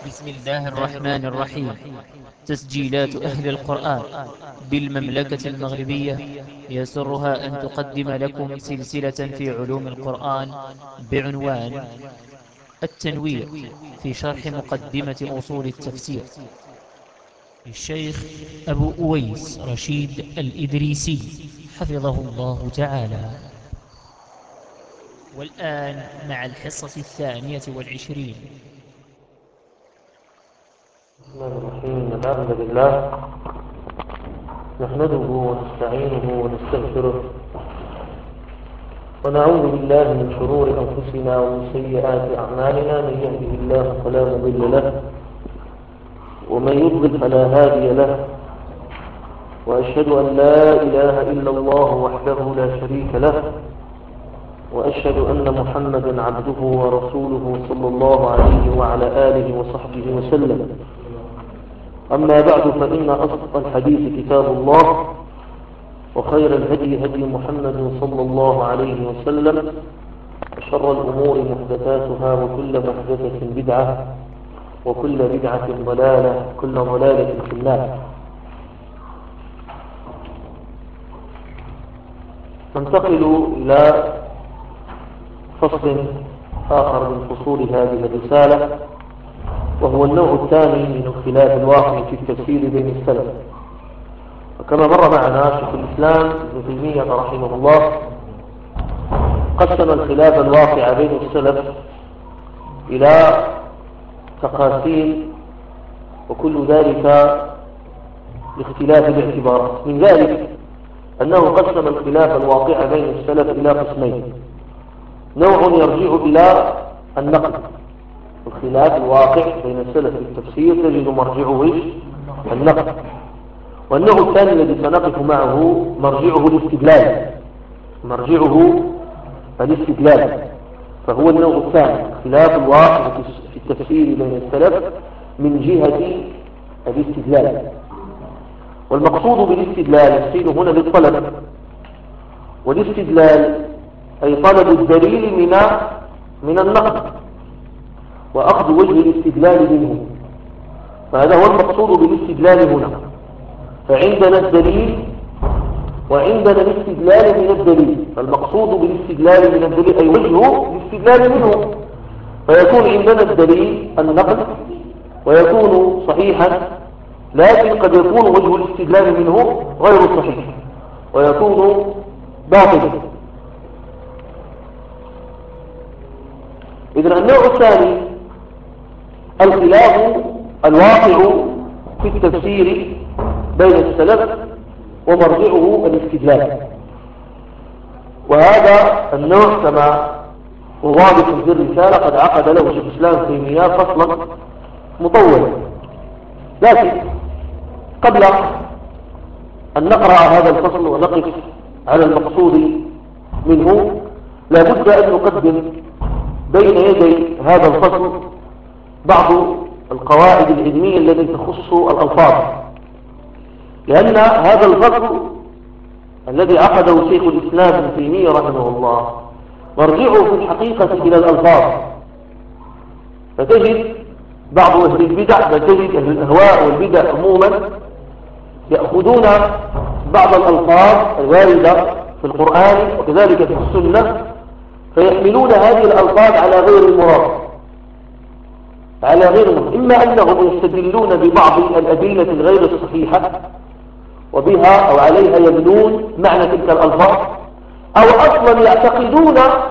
بسم الله الرحمن الرحيم. تسجيلات أهل القرآن بالمملكة المغربية يسرها أن تقدم لكم سلسلة في علوم القرآن بعنوان التنوير في شرح مقدمة أصول التفسير للشيخ أبو أويس رشيد الإدريسي حفظه الله تعالى. والآن مع الحصة 22. بسم الله الرحمن الرحيم. الحمد لله نحمده ونستعينه ونستغفره ونعوذ بالله من شرور أنفسنا ومن سيئات أعمالنا. من يهده الله فلا مضل له ومن يضلل فلا هادي له، وأشهد أن لا إله إلا الله وحده لا شريك له، وأشهد أن محمدا عبده ورسوله صلى الله عليه وعلى آله وصحبه وسلم. أما بعد، فإن أصدق الحديث كتاب الله، وخير الهدي هدي محمد صلى الله عليه وسلم، وشر الأمور محدثاتها، وكل محدثة بدعة، وكل بدعة ضلالة، وكل ضلالة في النار. ننتقل إلى فصل آخر من فصول هذه الرسالة، وهو النوع الثاني من الخلاف الواقع في التفسير بين السلف. وكما مر معنا شيخ الإسلام ابن تيمية رحمه الله قسم الخلاف الواقع بين السلف إلى تقاسيم، وكل ذلك لاختلاف الاعتبارات. من ذلك أنه قسم الخلاف الواقع بين السلف إلى قسمين: نوع يرجع إلى النقل، الخلاف الواقع بين السلف في التفسير تجد مرجعه النقل. والنوع الثاني الذي سنقف معه مرجعه الاستدلال، فهو النوع الثاني، خلاف الواقع في التفسير بين السلف من جهة الاستدلال. والمقصود بالاستدلال السين هنا للطلب، والاستدلال أي طلب الدليل من النقل وأخذ وجه الاستدلال منه، فهذا هو المقصود بالاستدلال هنا. فعندنا الدليل وعندنا الاستدلال من الدليل، فالمقصود بالاستدلال من الدليل أي وجه الاستدلال منه، فيكون عندنا الدليل النقل ويكون صحيحا، لكن قد يكون وجه الاستدلال منه غير صحيح ويكون باطلا. إذن النوع الثاني الخلاف الواقع في التفسير بين السلف ومرجعه الاستدلال. وهذا النوع كما وواضح في الرسالة قد عقد له شيخ الإسلام تيمية فصلا مطولا، لكن قبل أن نقرأ هذا الفصل ونقف على المقصود منه لا بد أن نقدم بين يدي هذا الفصل بعض القواعد العلمية التي تخص الألفاظ، لأن هذا الفصل الذي عقده شيخ الإسلام ابن تيمية رحمه الله مرجعه في الحقيقة إلى الألفاظ. فتجد بعض أهل البدع، فتجد أهل الأهواء والبدع عموما يأخذون بعض الألفاظ الواردة في القرآن وكذلك في السنة فيحملون هذه الألفاظ على غير المراد، إما أنهم يستدلون ببعض الأدلة الغير الصحيحة وبها أو عليها يبنون معنى تلك الألفاظ، أو أصلا يعتقدون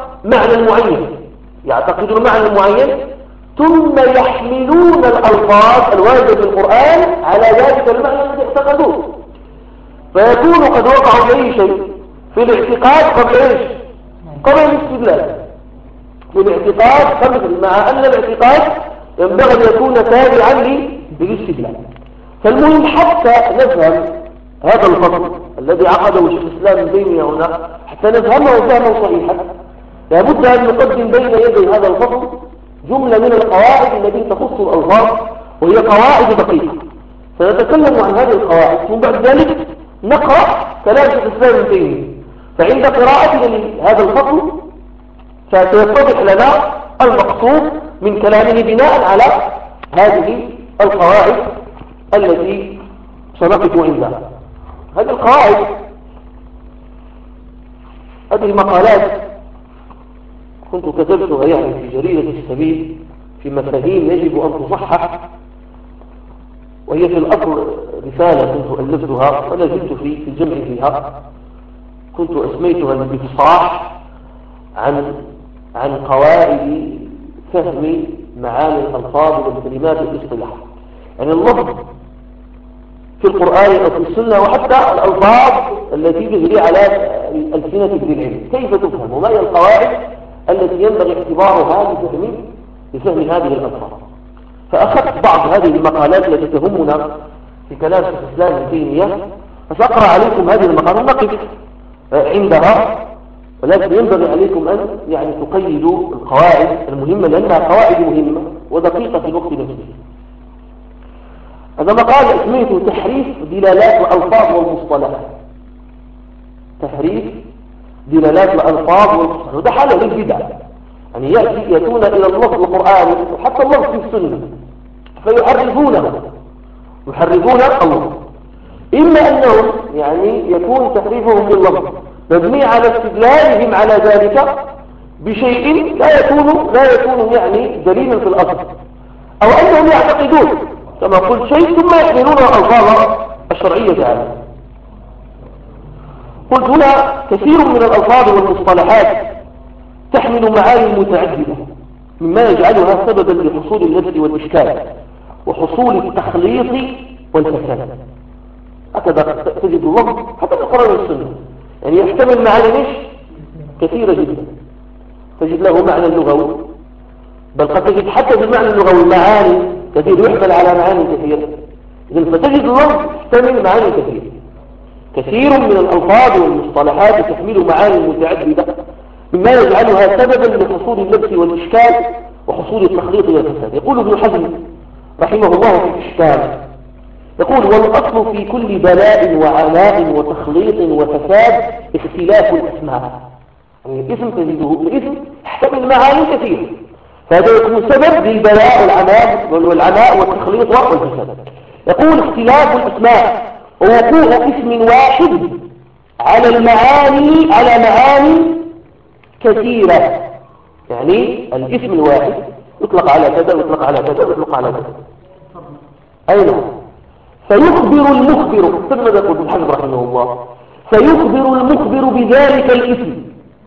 معنى معين ثم يحملون الألفاظ الواردة في القرآن على ذلك المعنى الذي اعتقدوه، فيكون قد وقعوا في أي شيء في الاعتقاد قبل الاستدلال. مع أن الاعتقاد ينبغي أن يكون تابعا للاستدلال. فالمهم حتى نفهم هذا الفصل الذي عقده شيخ الإسلام ابن تيمية هنا، حتى نفهمه فهما صحيحا، لابد أن نقدم بين يدي هذا الفصل جملة من القواعد التي تخص الألفاظ، وهي قواعد دقيقة. سنتكلم عن هذه القواعد، ثم بعد ذلك نقرأ كلام شيخ الإسلام ابن تيمية. فعند قراءتنا لهذا الفصل سيتضح لنا المقصود من كلامه بناء على هذه القواعد التي سنقف عندها. هذه القواعد، هذه المقالات كنت كتبتها يعني في جريدة السبيل في مفاهيم يجب أن تصحح، وهي في الأصل رسالة كنت ألفتها ولا زلت في الجمع فيها. كنت أسميتها الإفصاح عن قواعد فهم معاني الألفاظ والكلمات والاصطلاح. يعني اللفظ في القرآن أو في السنة وحتى الألفاظ التي تجري على ألسنة ذي العلم كيف تفهم، وما هي القواعد التي ينبغي اعتبارها لفهم هذه الألفاظ. فأخذت بعض هذه المقالات التي تهمنا في كلام شيخ الإسلام ابن تيمية، فسأقرأ عليكم هذه المقالات نقف عندها، ولكن ينبغي عليكم أن يعني تقيدوا القواعد المهمة لأنها قواعد مهمة ودقيقة في الوقت نفسه. هذا مقال اسمه تحريف دلالات الألفاظ والمصطلحات. تحريف دلالات الألفاظ والمصطلحات، وده حالة للبدع. يعني يأتون إلى اللفظ القرآني وحتى اللفظ في السنة فيحرفونه، يحرفون الله. إما أنهم يعني يكون تحريفهم لللفظ مبني على استدلالهم على ذلك بشيء لا يكون يعني دليلا في الأصل، أو أنهم يعتقدون كما قلت شيء ثم يحملون الألفاظ الشرعية عليه. قلت هنا كثير من الألفاظ والمصطلحات تحمل معاني متعددة مما يجعلها سببا لحصول اللبس والإشكال وحصول التخليط والفساد. هكذا تجد اللفظ حتى في القرآن والسنة يعني يحتمل معاني كثيرة جدا. تجد له معنى لغوي، بل قد تجد حتى في المعنى اللغوي معاني كثير يحمل على معاني كثيرة. إذن فتجد اللفظ يحتمل معاني كثيرة. كثير من الألفاظ والمصطلحات تحمل معاني متعددة مما يجعلها سببا لحصول اللبس والإشكال وحصول التخليط والفساد. يقول ابن حزم رحمه الله في الإشكال، يقول: والأصل في كل بلاء وعناء وتخليط وفساد اختلاف الأسماء. يعني الاسم تجده الاسم يحتمل معاني كثيرة، فهذا يكون سبب للبلاء والعناء والتخليط والفساد. يقول: اختلاف الأسماء ووقوع اسم واحد على معاني كثيرة. يعني الاسم الواحد يطلق على كذا ويطلق على كذا ويطلق على كذا. أين فيخبر المخبر، ثم يقول ابن حزم رحمه الله: فيخبر المخبر بذلك الاسم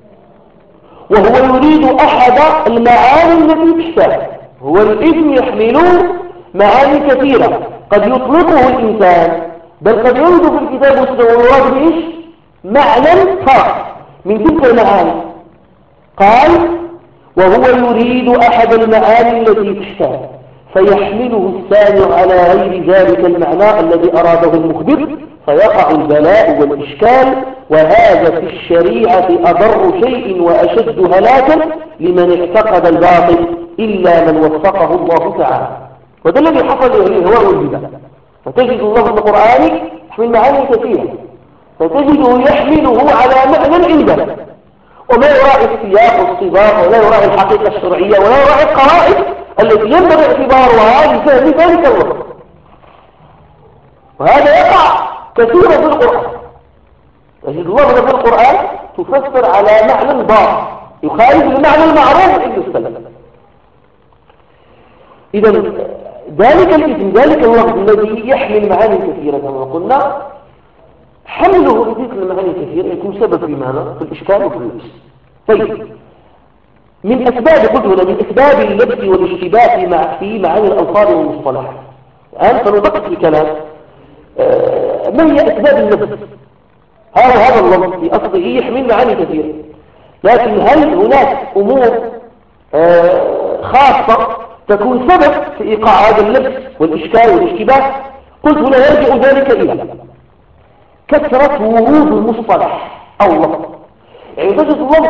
وهو يريد أحد المعاني التي تشتهى. هو الاسم يحمل معاني كثيرة قد يطلقه الإنسان، بل قد يوجد في الكتاب والسنة والمراد بإيش معنى خاص من تلك المعاني. قال: وهو يريد أحد المعاني التي تشتهى فيحمله السامع على غير ذلك المعنى الذي أراده المخبر فيقع البلاء والإشكال، وهذا في الشريعة أضر شيء وأشد هلاكا لمن اعتقد الباطل إلا من وفقه الله تعالى. وده الذي حصل الهواء والبدع. فتجد الله في القرآن يحمل معاني كثيرة، فتجده يحمله على معنى عنده وما يراعي السياق والصباغ ولا يراعي الحقيقة الشرعية ولا يراعي القواعد التي ينبغي اعتبارها لفهم ذلك الوقت. وهذا يقع كثيرا في القرآن. تجد الله في القرآن تفسر على معنى ضار يخالف المعنى المعروف عند السلف. إذا ذلك الاسم ذلك اللفظ الذي يحمل معاني كثيرة كما قلنا، حمله بتلك المعاني كثيرة يكون سبب في ماذا؟ في الإشكال وفي اللبس. طيب، من أسباب قلت هنا من أسباب اللبس والاشتباه في معاني الألفاظ والمصطلحات. الآن سندقق في الكلام ما هي أسباب اللبس؟ هذا اللفظ في أصله يحمل معاني كثيرة، لكن هل هناك أمور خاصة تكون سبب في إيقاع هذا اللبس والإشكال والاشتباه؟ قلت هنا يرجع ذلك إلى كثرة ورود المصطلح أو اللفظ. يعني تجد اللفظ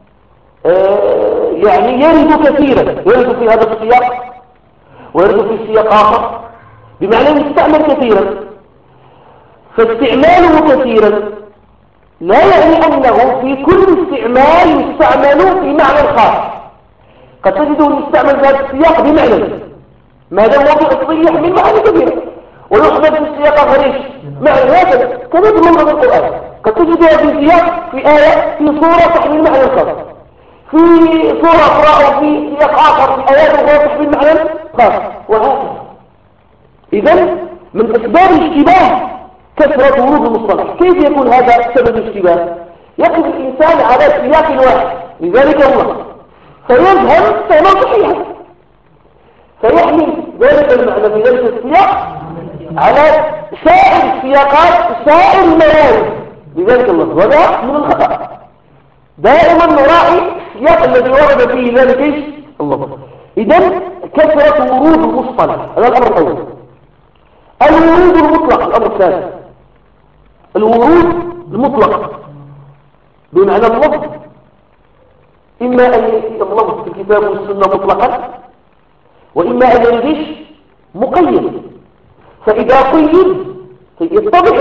يعني يرد كثيرا، يرد في هذا السياق ويرد في سياق آخر، بمعنى يستعمل كثيرا. فاستعماله كثيرا لا يعني أنه في كل استعمال يستعمل في معنى خاص. قد تجده يستعمل في هذا السياق بمعنى، ما دام موضع أصلي يحمل معاني كبيرة ويحمل في السياق غريش معنى هذا كما تمر في القرآن قد تجدها في سياق في آية في صورة تحمل معنى الخاص في صورة أخرى أو في سياق آخر في آيات أخرى تحمل معنى خاص وهكذا. إذن من أسباب الاشتباه كثرة ورود المصطلح. كيف يكون هذا سبب الاشتباه؟ يقف الإنسان على سياق واحد لذلك الله فيذهب فهما صحيحا فيحمل ذلك المعنى في ذلك السياق على سائر السياقات سائر الموارد لذلك الله وهذا من الخطأ. دائما نراعي السياق الذي ورد فيه ذلك ايش الله. إذن كثرة ورود المصطلح هذا الأمر الأول. الورود المطلق الأمر الثاني الورود المطلق بمعنى اللفظ إما أن يأتي اللفظ في الكتاب والسنة مطلقا وإما أن يريش مقيد. فإذا قيد يتضح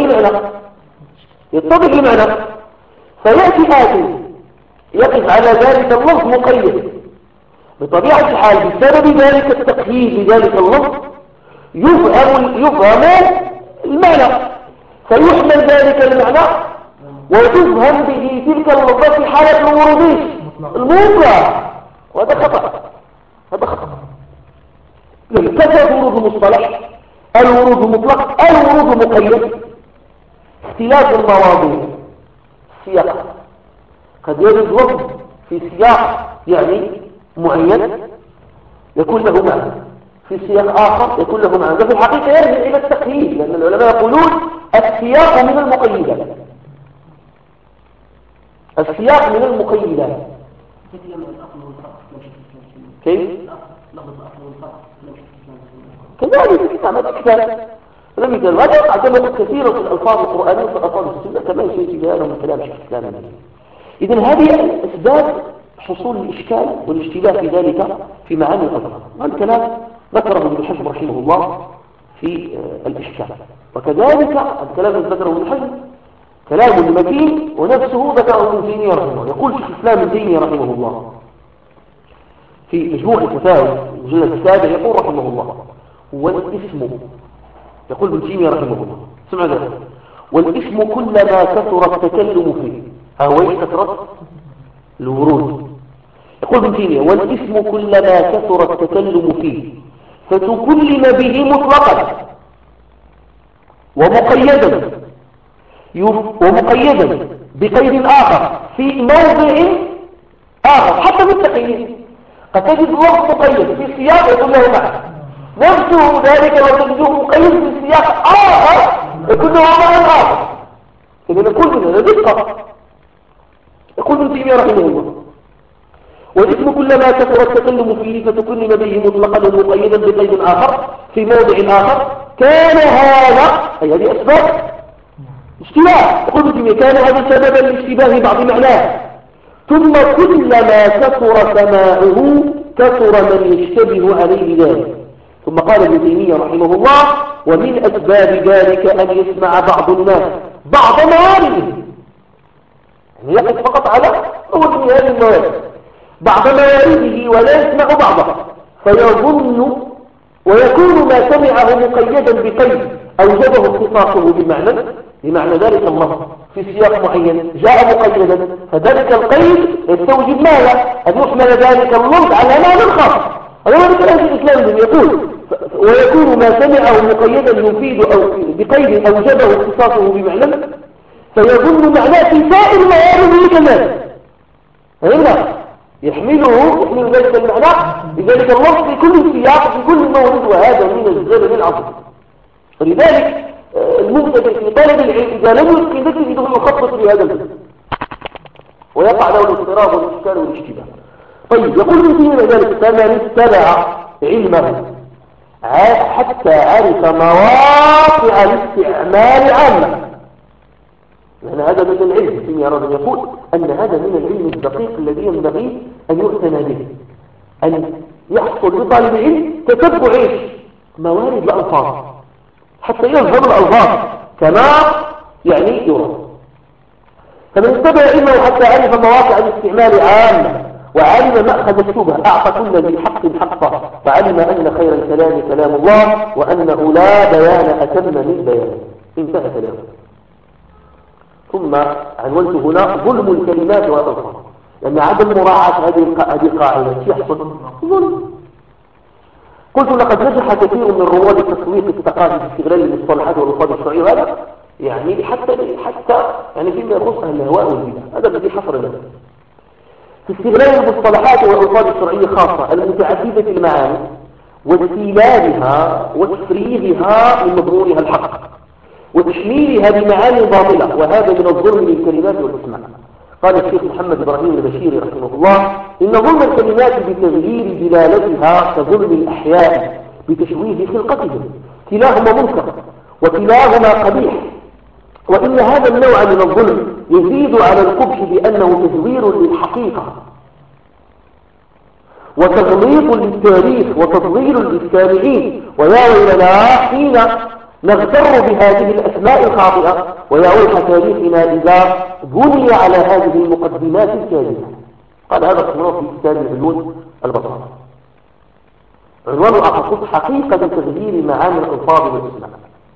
المعنى فيأتي آتي يقف على ذلك اللفظ مقيد بطبيعة الحال بسبب ذلك التقييد لذلك اللفظ يفهم المعنى فيحمل ذلك المعنى وتفهم به تلك اللفظة في حالة الورود المطلق وهذا خطأ. كثرة ورود المصطلح الورود المطلق الورود المقيد اختلاف المواضيع السياق قد يرد لفظ في سياق يعني معين يكون له معنى في سياق آخر يكون له معنى. في الحقيقة يرجع إلى التقييد لأن العلماء يقولون السياق من المقيدات كيف؟ كذلك كتاب لم يتل هذا يقع كما كثيرا في الألفاظ القرآنية وفي الألفاظ السنة كما يشيء هذا من كلام شيخ الإسلام. إذن هذه أسباب حصول الإشكال والاشتباه في ذلك في معاني الألفاظ. وهذا الكلام ذكره ابن حزم رحمه الله في الإشكال وكذلك الكلام الذي ذكره ابن حزم كلام متين ونفسه ذكره ابن تيمية رحمه الله. يقول شيخ الإسلام ابن تيمية رحمه الله في مجموع الفتاوى الجزء السابع يقول رحمه الله والاسم يقول ابن تيمية رحمه الله سمع ذلك والاسم كلما كثر التكلم فيه أو كثرة الورود. يقول ابن تيمية والاسم كلما كثر التكلم فيه فتكلم به مطلقا ومقيدا بقيد آخر في موضع آخر حتى بالتقييد قد تجد لفظ مقيد في سياق يكون له معنى نفسه ذلك لو تجده مقيد في سياق آخر يكون له معنى آخر. إذا نقول من هذا دقة. يقول ابن تيمية رحمه الله والاسم كلما كثر التكلم فيه فتكلم به مطلقا ومقيدا بقيد آخر في موضع آخر كان هذا أي هذه أسباب اشتباه. يقول ابن تيمية كان هذا سببا لاشتباه بعض معناه ثم كلما كثر سماعه كثر من يشتبه عليه ذلك. ثم قال ابن تيمية رحمه الله ومن أسباب ذلك أن يسمع بعض الناس بعض موارده يعني يقف فقط على أول من هذه الموارد بعض موارده ولا يسمع بعضها فيظن ويكون ما سمعه مقيدا بقيد أوجبه اختصاصه بمعنى ذلك الله في سياق معين جاء مقيدا فذلك القيد يستوجب ماذا؟ أن يحمل ذلك اللفظ على معنى خاص. هذا هو الكلام الإسلام يقول ويكون ما سمعه مقيدا يفيد أو بقيد أوجبه اختصاصه بمعنى فيظن معناه في سائر موارده كذلك يحمل ذلك المعنى بذلك اللفظ في كل سياق في كل مورد وهذا من الزمن العظيم. ولذلك المبتدئ في طالب العلم إذا لم يتقن ذلك يجده يخطط في هذا الباب ويقع له الاضطراب والإشكال والاشتباه. طيب يقول ابن تيمية ذلك فمن اتبع علمه حتى عرف مواقع الاستعمال عامة لأن هذا من العلم. ابن تيمية يقول أن هذا من العلم الدقيق الذي ينبغي أن يؤتنى به أن يحصل لطالب العلم تتبع موارد الألفاظ حتى يفهم الألفاظ كما يعني يرى. فمن اتبع علمه حتى عرف مواقع الاستعمال عامة وعلم مأخذ الشبهة، أعطى كل ذي حق حقه، فعلم أن خير الكلام كلام الله، وأنه لا بيان أتم من بيانه. انتهى كلامه. ثم عنونت هنا ظلم الكلمات والألفاظ، لأن عدم مراعاة هذه القاعدة يحصل ظلم. قلت لقد نجح كثير من رواد التسويق الثقافي في استغلال المصطلحات والألفاظ الشرعية، وهذا يعني حتى يعني فيما يخص أهل الهواء والبدع، هذا الذي حصل له في استغلال المصطلحات والألفاظ الشرعية خاصة المتعددة المعاني واستيلابها وتفريغها من مضمونها الحق وتشميلها بمعاني باطلة، وهذا من الظلم للكلمات والأسماء. قال الشيخ محمد إبراهيم البشيري رحمه الله: إن ظلم الكلمات بتغيير دلالتها كظلم الأحياء بتشويه خلقتهم، كلاهما منكر وكلاهما قبيح، وإن هذا النوع من الظلم يزيد على القبح بأنه تزوير للحقيقة وتغليط للتاريخ وتضليل للسامعين. ويا ويلنا حين نغتر بهذه الأسماء الخاطئة، ويا ويح تاريخنا إذا بني على هذه المقدمات الكاذبة. قال هذا الصناف في كتاب العيون البصر. عنوان الأخص: حقيقة تغيير معاني الألفاظ والأسماء.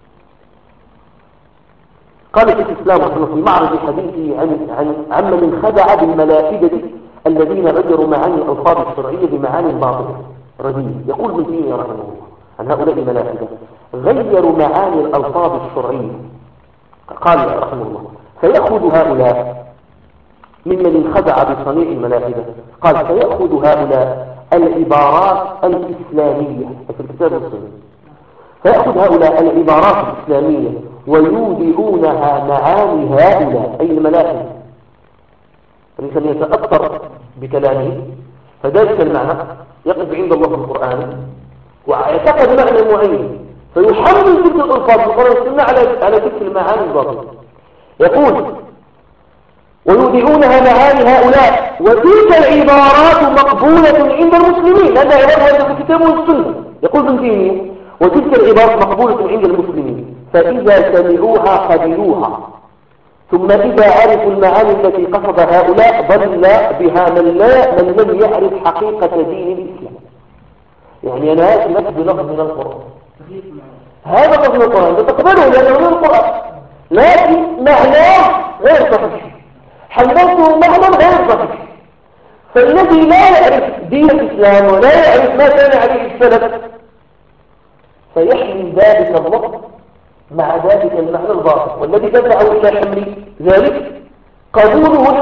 قال شيخ الإسلام رحمه الله في معرض حديثه عن من خدع بالملائكة الذين غيروا معاني الألفاظ الشرعية بمعاني باطلة رديئة. يقول ابن تيمية رحمه الله عن هؤلاء الملائكة: غيروا معاني الألفاظ الشرعية. قال رحمه الله: فيأخذ هؤلاء ممن انخدع بصنيع الملائكة، قال فيأخذ هؤلاء العبارات الإسلامية في الكتاب والسنة، فيأخذ هؤلاء العبارات الإسلامية ويودعونها معاني هؤلاء أي الملائكة، الإنسان يتأثر بكلامه فذلك المعنى يقف عند الله في القرآن ويعتقد معنى معين فيحمل تلك الألفاظ في القرآن والسنة على تلك المعاني الباطلة. يقول: ويودعونها معاني هؤلاء، وتلك العبارات مقبولة عند المسلمين، لأنها عبارة في الكتاب والسنة. يقول ابن تيمية: وتلك العبارات مقبولة عند المسلمين، فإذا سمعوها قبلوها، ثم إذا عرفوا المعاني التي قصد هؤلاء ضل بها من لم يعرف حقيقة دين الإسلام. يعني أنا آتي لك بلفظ من القرآن، هذا لفظ من القرآن تقبله لأنه من القرآن، لكن معناه غير صحيح، حملته معنى غير صحيح. فالذي لا يعرف دين الإسلام ولا يعرف ما كان عليه السلف فيحمل ذلك اللفظ مع ذلك المعنى الباطل، والذي دفعه إلى حمل ذلك قبوله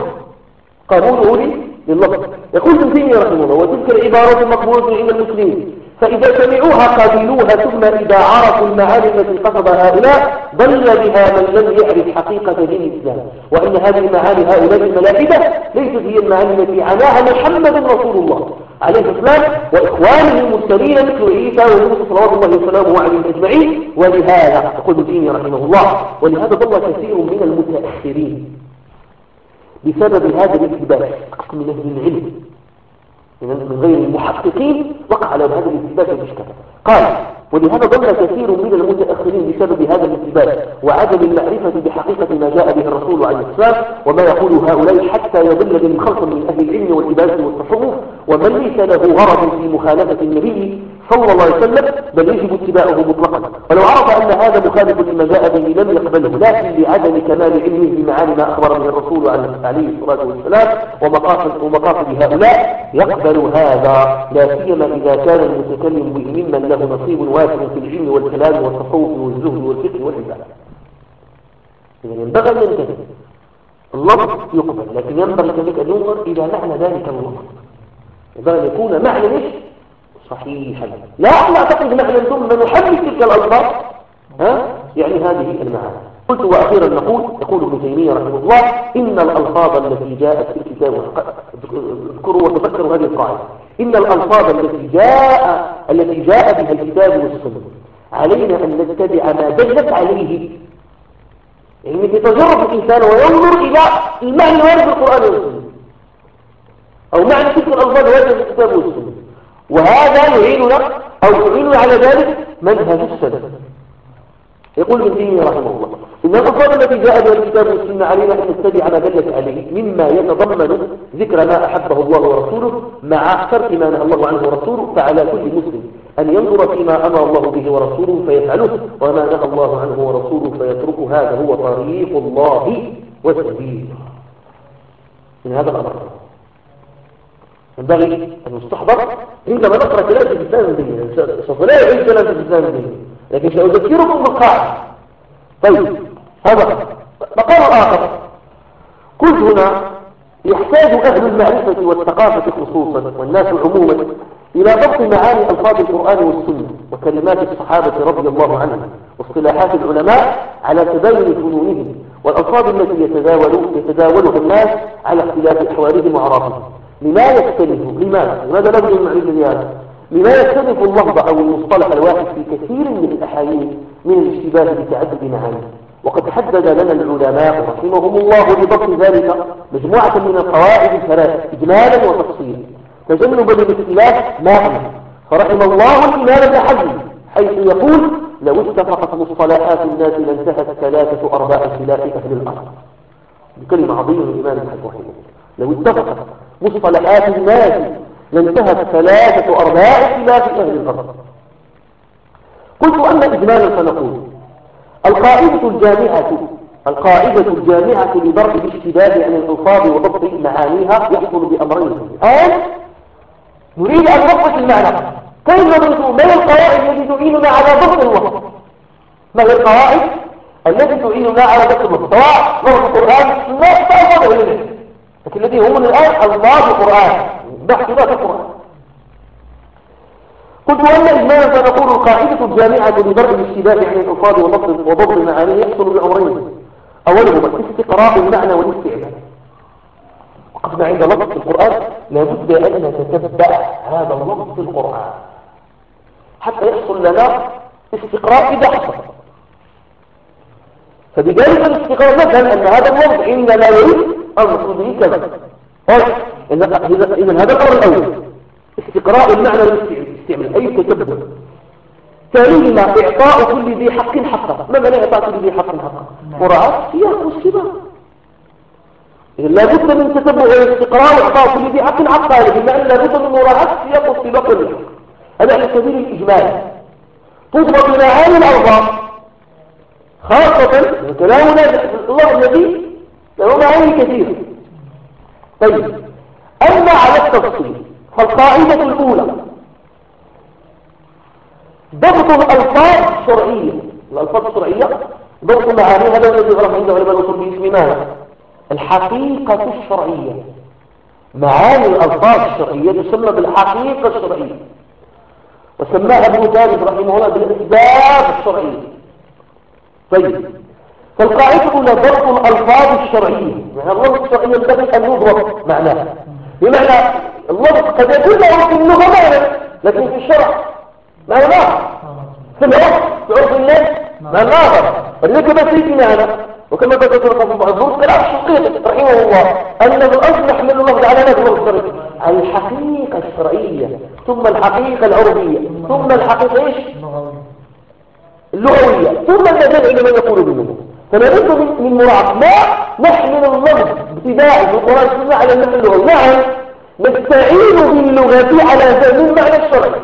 لللفظ. يقول ابن تيمية رحمه الله: وتلك العبارات مقبولة عند المسلمين، فإذا سمعوها قبلوها، ثم إذا عرفوا المعاني التي قصد هؤلاء ضل بها من لم يعرف حقيقة دين الإسلام، وأن هذه معاني هؤلاء الملائكة ليست هي المعاني التي عناها محمد رسول الله عليه السلام وإخوانه المرسلين مثل عيسى وموسى صلوات الله وسلامه عليهم أجمعين. ولهذا يقول ابن تيمية رحمه الله: ولهذا ضل كثير من المتأخرين بسبب هذا الالتباس من أهل العلم من غير المحققين، وقع على هذا الالتباس والإشكال. قال: ولهذا ضل كثير من المتأخرين بسبب هذا الالتباس وعدم المعرفة بحقيقة ما جاء به الرسول عليه السلام وما يقوله هؤلاء، حتى يضل بهم خلق من أهل العلم والعبادة والتصوف، ومن ليس له غرض في مخالفة النبي صلى الله عليه وسلم، بل يجب اتباعه مطلقا، ولو عرف أن هذا مخالف لما جاء به لم يقبله، لكن لعدم كمال علمه بمعاني ما أخبر به الرسول عليه الصلاة والسلام ومقاصد هؤلاء يقبل هذا، لا سيما إذا كان المتكلم به ممن له نصيب واسع في العلم والكلام والتصوف والزهد والفقه والعبادة. إذا ينبغي أن ينتهي اللفظ يقبل، لكن ينبغي كذلك أن ينظر إلى معنى ذلك اللفظ، ينبغي أن يكون معنى صحيحا، لا نعتقد معنى ثم نحمل تلك الألفاظ يعني هذه المعاني. قلت: وأخيرا يقول ابن تيمية رحمه الله: إن الألفاظ التي جاءت في الكتاب، اذكروا وتفكروا هذه القاعدة، إن الألفاظ التي جاء بها الكتاب والسنة علينا أن نتبع ما دلت عليه، يعني يتجرب الإنسان وينظر إلى المعنى الوارد في القرآن والسنة أو معنى تلك الألفاظ الواردة في الكتاب والسنة، وهذا يعين على ذلك منهج السلف. يقول ابن تيمية رحمه الله: إن الألفاظ التي جاء بها الكتاب والسنة علينا أن نتبع ما دلت عليه مما يتضمن ذكر ما أحبه الله ورسوله مع ترك ما نهى الله عنه ورسوله. فعلى كل مسلم أن ينظر فيما أمر الله به ورسوله فيفعله، وما نهى الله عنه ورسوله فيتركه. هذا هو طريق الله وسبيله. من هذا الأمر ينبغي أن يستحضر عندما نقرأ كلام في الإسلام الديني. سوف لا يعيد كلام في الإسلام الديني، لكن سأذكركم بالقاعدة. طيب، هذا مقام آخر. قلت هنا يحتاج أهل المعرفة والثقافة خصوصا والناس عموما إلى ضبط معاني ألفاظ القرآن والسنة وكلمات الصحابة رضي الله عنهم واصطلاحات العلماء على تباين فنونهم، والألفاظ التي يتداولها الناس على اختلاف أحوالهم وأعرافهم. لماذا نبدأ المعرفة بهذا؟ لما يختلف اللفظ أو المصطلح الواحد في كثير من الأحايين من الاشتباه بتعدد معانيه. وقد حدد لنا العلماء رحمهم الله لضبط ذلك مجموعة من القواعد الثلاث إجمالا وتفصيلا تجنبا للاختلاف معنى. فرحم الله الإمام ابن حزم حيث يقول: لو اتفقت مصطلحات الناس لانتهت 3/4 خلاف أهل الأرض. بكلمة عظيمة من الإمام ابن حزم رحمه. لو اتفقت مصطلحات الناس لانتهت 3/4 خلاف أهل الأرض. قلت أما إجمالا فنقول: القاعدة الجامعة لضرب الاشتباه عن الألفاظ وضبط معانيها يحصل بأمرين. الآن نريد أن نضبط المعنى. كيف ندرس ما هي القواعد التي تعيننا على ضبط اللفظ؟ ما هي القواعد التي تعيننا على ضبط اللفظ؟ سواء لفظ القرآن لا تأخذ عليه، لكن الذي هم الآن ألفاظ القرآن، بحث ذات القرآن. قلت وأن إجمالا فنقول: القاعدة الجامعة لضرب الاشتباه عن الألفاظ وضبط معانيه يحصل بأمرين. أولهما استقراء المعنى والاستعمال. وقفنا عند لفظ القرآن لابد أن نتتبع هذا اللفظ في القرآن حتى يحصل لنا استقراء إذا حصل. فبذلك الاستقراء نفهم أن هذا اللفظ عندما يريد المقصود به كذا. إذن هذا الأمر الأول، استقراء المعنى والاستعمال أي تتبع. ثانيهما إعطاء كل ذي حق حقه. ما معنى إعطاء كل ذي حق حقه؟ مراعاة سياق والسباق. إذن لابد من تتبع والاستقراء وإعطاء كل ذي حق حقه، بمعنى لابد من مراعاة سياق والسباق والحق. هذا على سبيل الإجمال. تضبط معاني الألفاظ خاصة كلامنا الله الذي له معاني كثيرة. طيب، أما على التفصيل فالقاعدة الأولى ضبط الألفاظ الشرعية. الألفاظ الشرعية ضبط معاني، هذا الذي غرف عنده علماء الأصول باسم ماذا؟ الحقيقة الشرعية. معاني الألفاظ الشرعية تسمى بالحقيقة الشرعية، وسماها ابن ثابت رحمه الله بالأسباب الشرعية. طيب، فالقاعدة الأولى ضبط الألفاظ الشرعية، يعني اللفظ الشرعي ينبغي أن يضبط معناه. بمعنى اللفظ قد يكون له في اللغة معنى، لكن في الشرع معنى آخر. في العرف، في عرف الناس معنى آخر. فلذلك بس يجي معنى. وكما ذكرت لكم في بعض الدروس قراءة الشقيق رحمه الله أن الأصل يحمل اللفظ على نفس الشرعي، على الحقيقة الشرعية، ثم الحقيقة العربية، ثم الحقيقة إيش؟ اللغوية، ثم المجال لمن يقول بالنبي. فلابد من مراعاة ما نحمل اللفظ ابتداء في القرآن والسنة على المعنى اللغوي. نعم، نستعين باللغة على فهم المعنى الشرعي.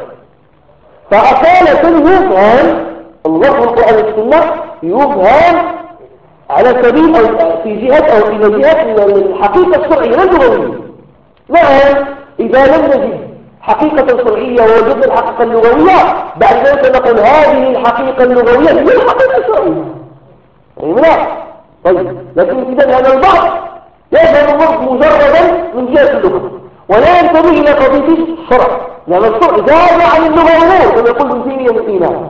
فأصالة يفهم اللفظ القرآن والسنة يفهم على سبيل أو في جهة أو إلى جهة الحقيقة الشرعية لا اللغوية. نعم، إذا لم نجد حقيقة شرعية ووجدنا الحقيقة اللغوية بعد ذلك نقول هذه الحقيقة اللغوية هي الحقيقة الشرعية. لا. طيب، لكن إذا هذا البعض يفهم اللفظ مجردا من جهة اللغة ولا ينتبه إلى قضية الشرع، لأن الشرع زاد عن اللغة أمور كما يقول ابن تيمية الإيمان،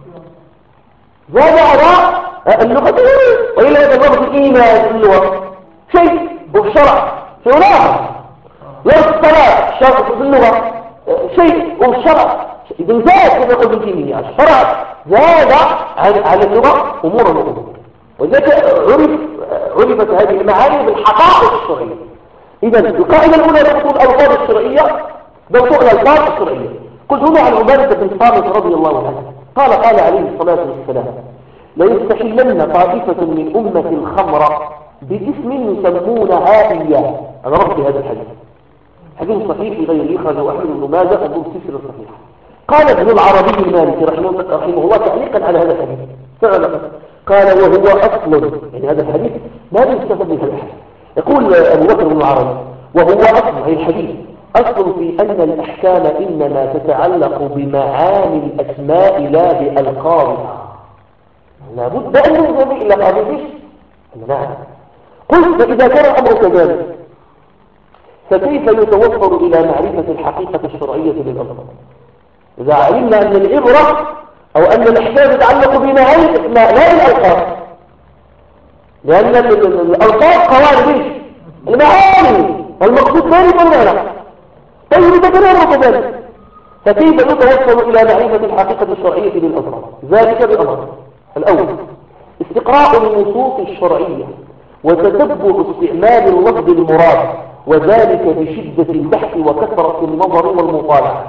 زاد على اللغة وإلا هذا اللفظ الإيمان في اللغة شيء والشرع شيء آخر. لفظ الصلاة شرط في اللغة شيء والشرع إذا زاد كما يقول ابن تيمية الشرع زاد على اللغة أمورا وأمور. وذلك عرفت هذه المعاني بالحقائق الشرعية. إذا القاعدة الأولى ضبط الألفاظ الشرعية، ضبط الألفاظ الشرعية. قلت هنا عن عبادة بن صامت رضي الله عنه قال عليه الصلاة والسلام: ليستحلن طائفة من أمة الخمر باسم يسمونها إياه. أنا ربط هذا الحديث، حديث صحيح في غير يخرج أحمد بن ماجه انظر السلسلة الصحيحة. قال ابن العربي المالكي رحمه الله تعليقا على هذا الحديث فعلا قال وهو أصل، يعني هذا الحديث ما يستفاد من هذا الحديث. يقول أبو بكر بن العربي وهو أصل، أي الحديث أصل في أن الأحكام إنما تتعلق بمعاني الأسماء لا بألقابها. لابد أن ننظر إلى قضية نعم. قلت فإذا كان الأمر كذلك فكيف يتوفر إلى معرفة الحقيقة الشرعية للألفاظ؟ إذا علمنا أن العبرة أو أن الأحكام تتعلق بمعاني الأسماء لا بالألقاب، لأن الألقاب قوارب المعاني والمقصود ذلك المعنى. طيب إذا كان الأمر كذلك فكيف يتوصل إلى معرفة الحقيقة الشرعية للألفاظ؟ ذلك بأمر: الأول استقراء النصوص الشرعية وتتبع استعمال اللفظ المراد، وذلك بشدة البحث وكثرة النظر والمطالعة.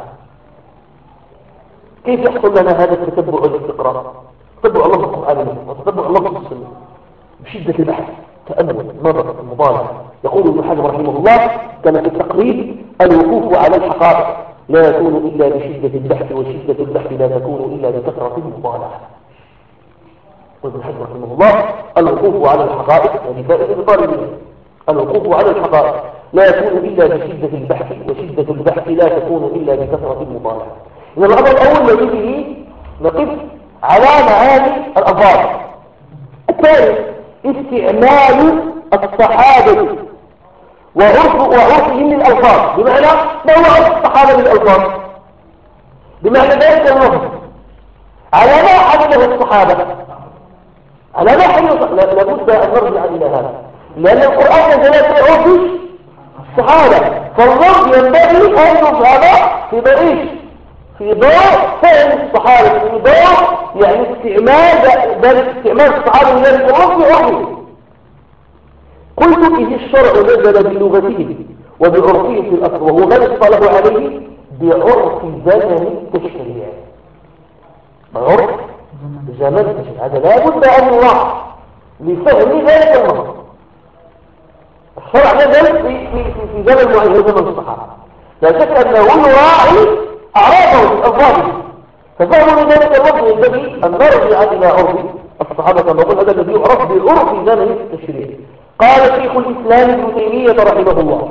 كيف يحصل لنا هذا التتبع والاستقراء؟ تتبع اللفظ القرآني وتتبع اللفظ السنة بشدة البحث، تأمل، نظر، المطالعة. يقول ابن حزم رحمه الله كما في التقريب: الوقوف على الحقائق لا يكون إلا بشدة البحث، وشدة البحث لا تكون إلا بكثرة المطالعة. ابن حزم رحمه الله: الوقوف على الحقائق، هذه فائدة لطالب الوقوف على الحقائق لا يكون إلا بشدة البحث، وشدة البحث لا تكون إلا بكثرة المطالعة. إن الأمر الأول الذي به نقف على معاني الألفاظ. الثاني استعمال الصحابة وعرفهم للألفاظ، بمعنى ما هو عرف الصحابة للألفاظ؟ بمعنى ذلك اللفظ على ما حمله الصحابة، على ما حمله. لابد أن نرجع إلى هذا، لأن القرآن نزل في عرف الصحابة، فاللفظ ينبغي أن يفهم في ضعيف، في ضوء فهم الصحابة، في ضوء يعني استعمال الصحابة لذلك اللفظ وحده. قلت إذ الشرع نزل بلغتهم وبعرفهم في الأصل، وهو ما يصطلح عليه بعرف زمن التشريع. عرف زمن التشريع هذا لا بد أن يراعى لفهم ذلك النص. الشرع نزل في زمن معين، زمن الصحابة، لا شك أنه يراعي أعراضه بألفاظه، ففهم ذلك اللفظ ينبغي أن نرجع إلى عرف الصحابة كما قلنا، هذا الذي يعرف بعرف زمن التشريع. قال شيخ الإسلام ابن تيمية رحمه الله،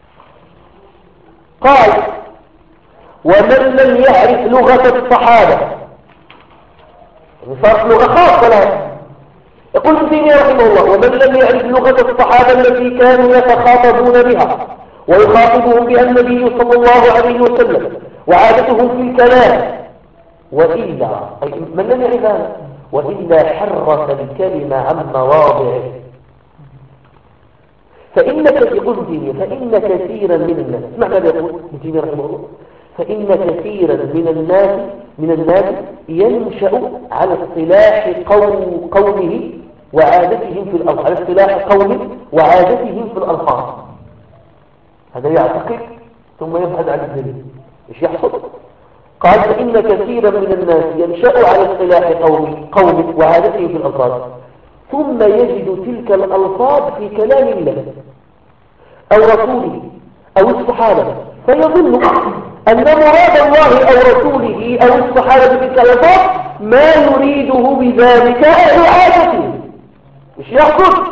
قال: ومن لم يعرف لغة الصحابة، صارت لغة خاصة لها. يقول ابن تيمية رحمه الله: ومن لم يعرف لغة الصحابة التي كانوا يتخاطبون بها ويخاطبهم بها النبي صلى الله عليه وسلم وعادتهم في الكلام، وإلا أي من لم يعرف هذا وإلا حرف الكلمة عن مواضعه، فإن كثيرا من الناس، اسمع ماذا يقول ابن تيمية رحمه الله: فإن كثيرا من الناس ينشأ على اصطلاح قومه وعادتهم في الألفاظ، على اصطلاح قومه وعادتهم في الألفاظ. هذا يعتقد ثم يبحث عن الدليل. ايش يحصل؟ قال: فإن كثيرا من الناس ينشأ على اصطلاح قومه وعادتهم في الألفاظ، ثم يجد تلك الألفاظ في كلام الله أو رسوله أو الصحابة، فيظن أن مراد الله أو رسوله أو الصحابة تلك الألفاظ ما يريده بذلك أهل عادته. مش يحصل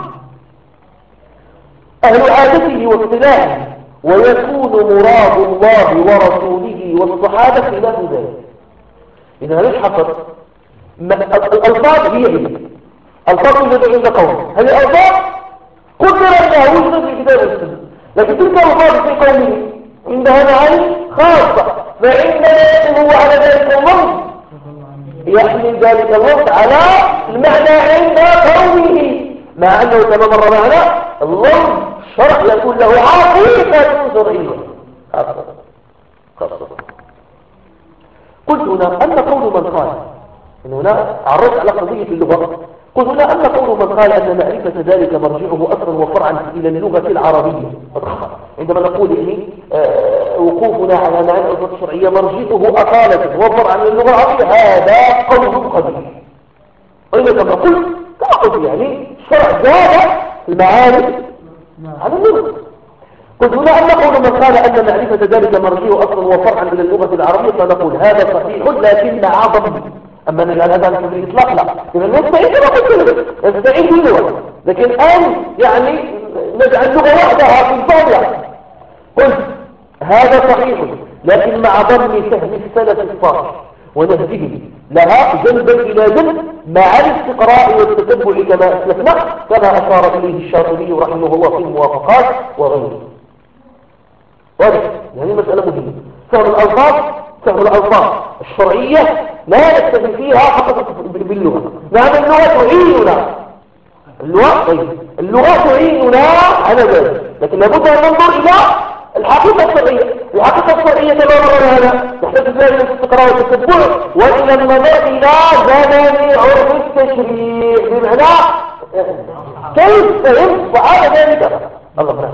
أهل عادته واصطلاحه، ويكون مراد الله ورسوله والصحابة خلاف ذلك. إذا ليش حصل؟ الألفاظ هي الفاظ التي عند قوم، هذه الألفاظ قدر أنها وجدت في كتاب السنة، لكن تلك الألفاظ في قومه عندها معاني خاصة، فعندما يحمل على ذلك اللفظ يحمل ذلك اللفظ على المعنى عند قومه، مع أنه كما مر معنا اللفظ الشرع يكون له حقيقة شرعية خاصة. قلت هنا أن قول من قال إن هنا عرضت على قضية اللغة، قلت هنا أن قول من قال أن معرفة ذلك مرجعه أصلا وفرعا إلى اللغة العربية. عندما نقول يعني وقوفنا على معنى الألفاظ الشرعية مرجعه أصالة وفرعا إلى اللغة العربية، هذا قول قبيح. وإذا كما قلت يعني الشرع زاد المعاني على اللغة. قلت هنا أن نقول من قال أن معرفة ذلك مرجع أصلا وفرعا إلى اللغة العربية فنقول هذا صحيح لكن مع ضم. أما نجعل هذا في الإطلاق لا، لأن نستعيد نستعيد باللغة، لكن أن يعني نجعل اللغة وحدها في الفاضية. قلت هذا صحيح لكن مع ضم فهم السلف الصالح ونهجه لها جنبا إلى جنب مع الاستقراء والتتبع كما أسلفنا، كما أشار إليه الشاطبي رحمه الله في الموافقات وغيره. واضح؟ يعني مسألة مهمة. فهم الألفاظ الشرعية لا نستفيد فيها فقط باللغة. نعم اللغة تعيننا، اللغة تعيننا على ذلك، لكن لابد أن ننظر إلى الحقيقة الشرعية. الحقيقة الشرعية كما مرنا هنا تحتاج إلى الاستقراء والتتبع وإلى النظر إلى زمن عرف التشريع، بمعنى كيف فهم ذلك الله نعم.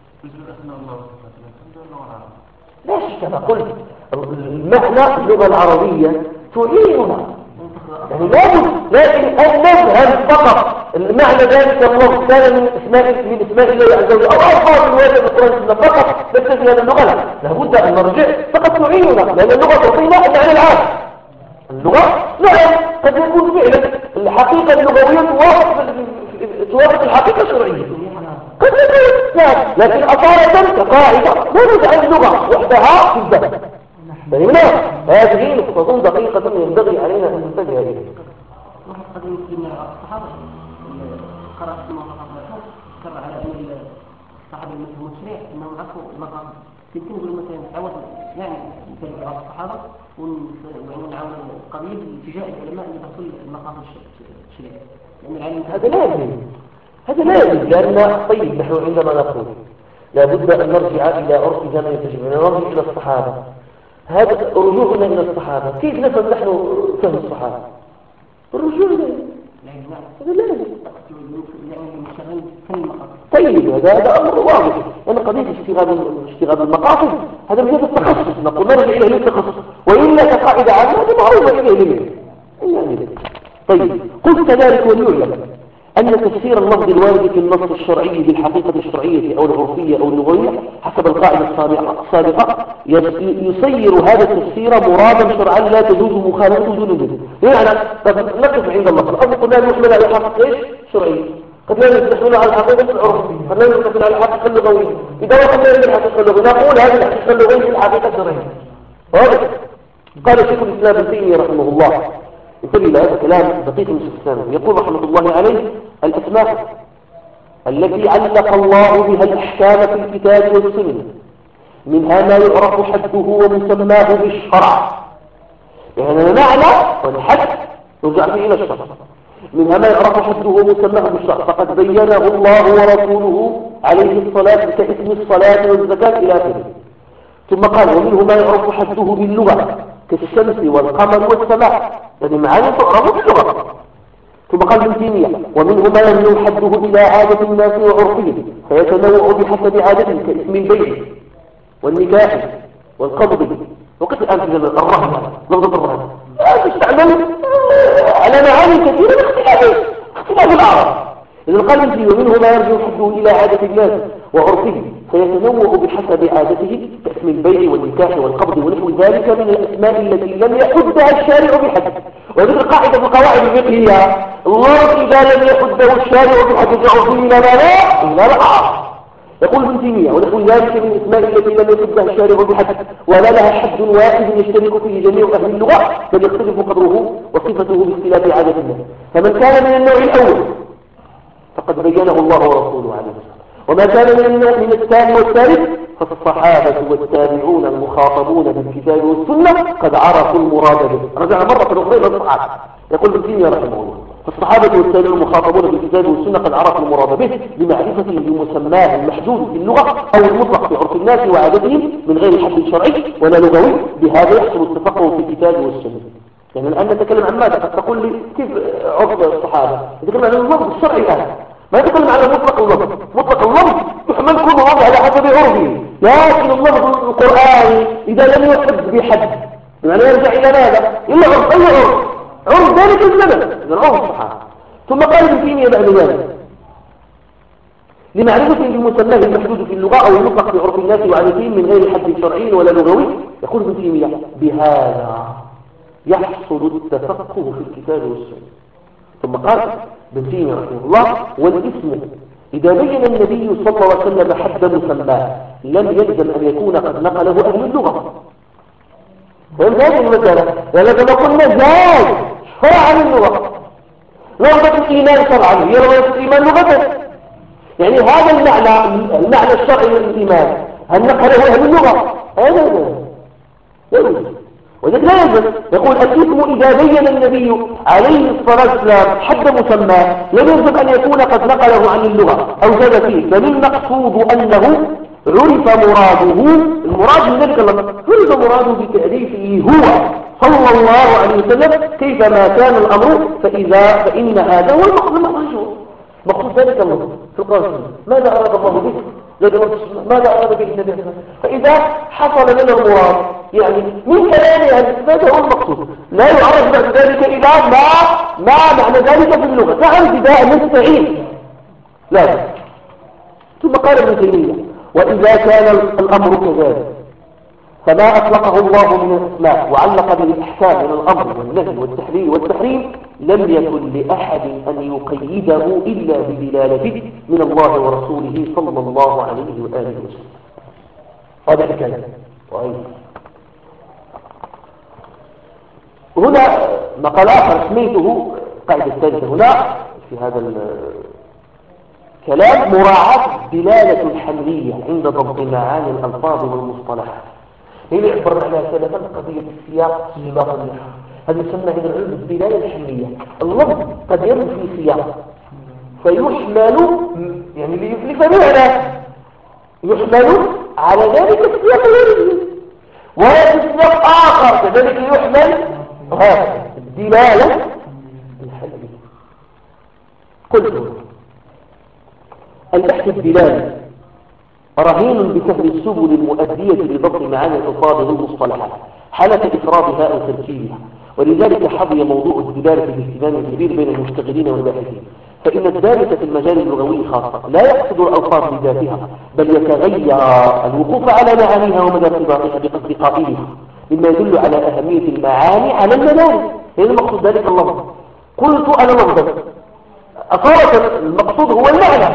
ليش كما قلت المعنى اللغة العربية تعيننا يعني لابد، لكن أن نفهم فقط المعنى ذلك الله كان من اسماء الله عز وجل أو ألفاظ الواجب القرآن فقط نكتفي هذا اللغة، لابد أن نرجع فقط تعيننا، لأن اللغة تعطينا المعنى العام. اللغة نعم قد يكون فعلا الحقيقة اللغوية توافق الحقيقة الشرعية قد يكون نعم، لكن أصالة كقاعدة لا نجعل اللغة وحدها في الذهب. فهمنا هذه نقطة دقيقة ينبغي علينا أن ننتبه إليها. واحد قد يمكن الصحابة قرأت في موضوعات الأساس كما على أن الصحابة المسلمين أنهم عرفوا المقام، يمكن يقول مثلا عوض يعني مثل الصحابة ونعاون القبيل اتجاه العلماء اللي تحصل المقام الشرعي، لأن العلم هذا لا يجوز لأن طيب نحن عندما نقول لابد أن نرجع إلى عرف زمن التجربة، نرجع إلى الصحابة. هذا رجوعنا إلى الصحابة، كيف نفهم نحن فهم الصحابة؟ الرجوع هذا لا يجوز. طيب هذا أمر واضح، لأن قضية اشتغال المقاصد هذا من هذا التخصص، نقول نرجع إلى التخصص، وإلا كقاعدة عامة هذا معروفة إليه يعني. طيب قلت كذلك وليعلم أن تفسير اللفظ الوارد في النص الشرعي بالحقيقة الشرعية أو العرفية أو اللغوية حسب القاعدة السابقة يصير هذا التفسير مرادا شرعا لا تجوز مخالفته دون ذلك. يعني نقف عند اللفظ الأصل قلنا يحمل على حقيقة إيش؟ شرعية، قد لا يحمل على الحقيقة العرفية، قد لا يحمل على الحقيقة اللغوية. إذا وقفنا عند الحقيقة اللغوية نقول هذه الحقيقة اللغوية في الحقيقة الشرعية. واضح؟ قال شيخ الإسلام ابن تيمية رحمه الله، انتبه إلى هذا الكلام دقيق من شيخ الإسلام، يقول رحمة الله عليه: الأسماء التي علق الله بها الأحكام في الكتاب والسنة منها ما يعرف حده ومسماه بالشرع، يعني المعنى والحد نرجع فيه إلى الشرع، منها ما يعرف حده ومسماه بالشرع فقد بينه الله ورسوله عليه الصلاة كاسم الصلاة والزكاة إلى آخره. ثم قال: ومنه ما يعرف حده باللغة كالشمس والقمر والسماء، يعني معاني تعرف باللغة. ثم قال ابن تيمية: ومنه ما يرجع حده إلى عادة الناس وعرفهم فيتنوع بحسب عادتهم كاسم البيع والنكاح والقبض وقت الأمثلة الرهن، لفظة الرهن تستعمل على معاني كثيرة اختلاف الأعراف. إذا قال ابن تيمية: ومنه ما يرجع حده إلى عادة الناس وعرفهم فيتنوع بحسب عادته كاسم البيع والنكاح والقبض ونحو ذلك من الأسماء التي لم يحدها الشارع بحد. وهذه القاعدة من القواعد الفقهية: الله إذا لم يحده الشارع بحد العرف إلى ماذا؟ إلى العرف. يقول ابن تيمية: ونحو ذلك من الأسماء التي لم يحدها الشارع بحد ولا لها حد واحد يشترك فيه جميع أهل اللغة بل يختلف قدره وصفته باختلاف عادة الناس. فمن كان من النوع الأول فقد بينه الله ورسوله عليه الصلاة، وما كان من الثاني والثالث فالصحابة والتابعون المخاطبون بالكتاب والسنة قد عرفوا المراد به. رجع مرة أخرى إلى الصحابة، يقول ابن تيمية رحمه الله: فالصحابة والتابعون المخاطبون بالكتاب والسنة قد عرفوا المراد به بمعرفتهم بمسماه المحدود في اللغة أو المطلق في عرف الناس وعادتهم من غير حد شرعي ولا لغوي. بهذا يحصل التفقه في الكتاب والسنة. يعني الآن نتكلم عن ماذا؟ قد تقول لي كيف عرف الصحابة؟ نتكلم عن اللفظ الشرعي الآن، ما يتكلم على مطلق اللفظ. مطلق اللفظ يحمل كل لفظ على حسب عرفه، لكن اللفظ القرآني إذا لم يحد بحد يعني يرجع إلى ماذا؟ إلا عرف. أي عرف؟ عرف ذلك الزمن من عرف الصحابة. ثم قال ابن تيمية بعد ذلك لمعرفة بمسماه المحدود في اللغة أو المطلق في عرف الناس وعادتهم من غير حد شرعي ولا لغوي، يقول ابن تيمية بهذا يحصل التفقه في الكتاب والسنة. ثم قال ابن تيمية رحمه الله والاسم إذا بين النبي صلى الله عليه وسلم حد مسماه لم يلزم أن يكون قد نقله أهل اللغة. فهمت هذه المسألة؟ يعني كما قلنا جاز شرعا اللغة، لغة الإيمان شرعا هي لغة الإيمان لغة، يعني هذا المعنى الشرعي للإيمان هل نقله أهل اللغة؟ هذا يجوز، وذلك لا يجوز. يقول الاسم إذا بين النبي عليه الصلاة والسلام حد مسمى لم يجب أن يكون قد نقله عن اللغة أو زاد فيه، بل المقصود أنه عرف مراده، المراد من ذلك عرف مراده بتعريفه هو صلى الله عليه وسلم كيفما كان الأمر، فإن هذا هو المقصود. مقصود ذلك الله في القرآن ماذا أراد الله به؟ ماذا أراد به النبي؟ فإذا حصل لنا المراد يعني من كلامه هذا هو المقصود، لا يعرف بعد ذلك إلى ما معنى ذلك في اللغة، نعم بداء نستعين لا. ثم قال ابن تيمية وإذا كان الأمر كذلك فما أطلقه الله من الأسماء وعلق بالإحكام من الأمر والنهي والتحليل والتحريم لم يكن لأحد أن يقيده إلا بدلالته من الله ورسوله صلى الله عليه وآله وسلم. هذا الكلام. هنا مقال آخر سميته قاعدة الثالثة هنا في هذا الكلام مراعاة دلالة الحملية عند ضبط معاني الألفاظ والمصطلحات. هي اللي عبرنا عليها سلفا قضية السياق سياق النحو، هذا يسمى هذا العلم بالدلالة الحملية. اللفظ قد يرد في سياق فيحمل يعني لفمعنى يحمل على ذلك السياق الذي وهذا السياق آخر كذلك يحمل هذا الدلالة الحملية. قلت البحث الدلالي رهين بسهل السبل المؤدية لضبط معاني الألفاظ والمصطلحات حالة إفرادها أو تركيبها، ولذلك حظي موضوع الدلالة باهتمام كبير بين المشتغلين والباحثين، فإن الدالة في المجال اللغوي خاصة لا يقصد الألفاظ بذاتها بل يتغير الوقوف على معانيها ومدى ارتباطها بقصد قائلها، مما يدل على أهمية المعاني على المدارس. هذا المقصود ذلك اللفظ. قلت أنا لفظا أصارة المقصود هو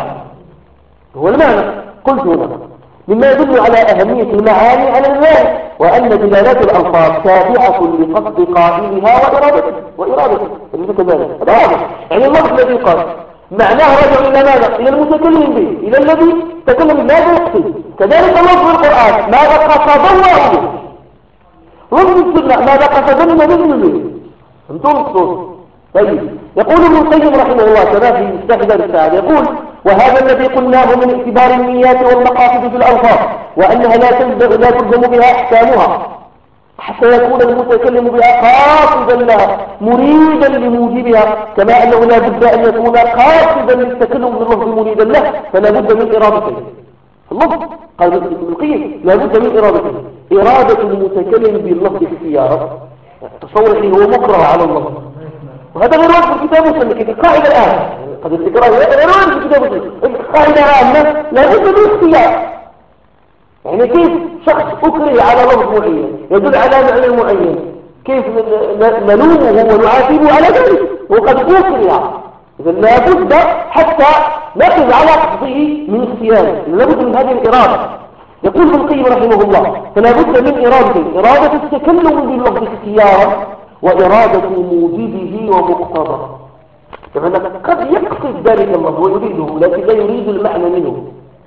المعنى قلت هنا مما يدل على أهمية المعاني على المعنى، وأن دلالات الألفاظ تابعة لقصد قائلها وإرادته فليس كذلك. يعني اللفظ الذي قال معناه رجع إلى ماذا؟ إلى المتكلم به، إلى الذي تكلم ماذا يقصد. كذلك اللفظ القرآن ماذا قصد الله به، لفظ السنة ماذا قصد النبي به. انتم الصوت. طيب يقول ابن القيم رحمه الله كما في مفتاح دار السعادة يقول وهذا الذي قلناه من اعتبار النيات والمقاصد في الألفاظ وأنها لا تلزم بها أحكامها حتى يكون المتكلم بها قاصدا لها مريدا لموجبها، كما أنه لا بد أن يكون قاصدا للتكلم باللفظ مريدا له، فلا بد من إرادته اللفظ. قال ابن القيم لا بد من إرادته، إرادة المتكلم باللفظ اختيارا. تصور إنه هو مكره على اللفظ، وهذا غير واجب في الكتاب والسنة. القاعدة الآن قد الإقرار غير واجب في الكتاب والسنة. القاعدة الآن لا بد من اختيار. يعني كيف شخص أكره على لفظ معين يدل على معنى معين كيف نلومه ونعاتبه على ذلك وقد أكره؟ إذا لا بد حتى نقف على قصده من اختياره، لا بد من هذه الإرادة. يقول ابن القيم رحمه الله فلا بد من إرادة التكلم باللفظ اختيارا وإرادة موجبه ومقتضى. كما قد يقصد ذلك الله ويريده لكن لا يريد المعنى منه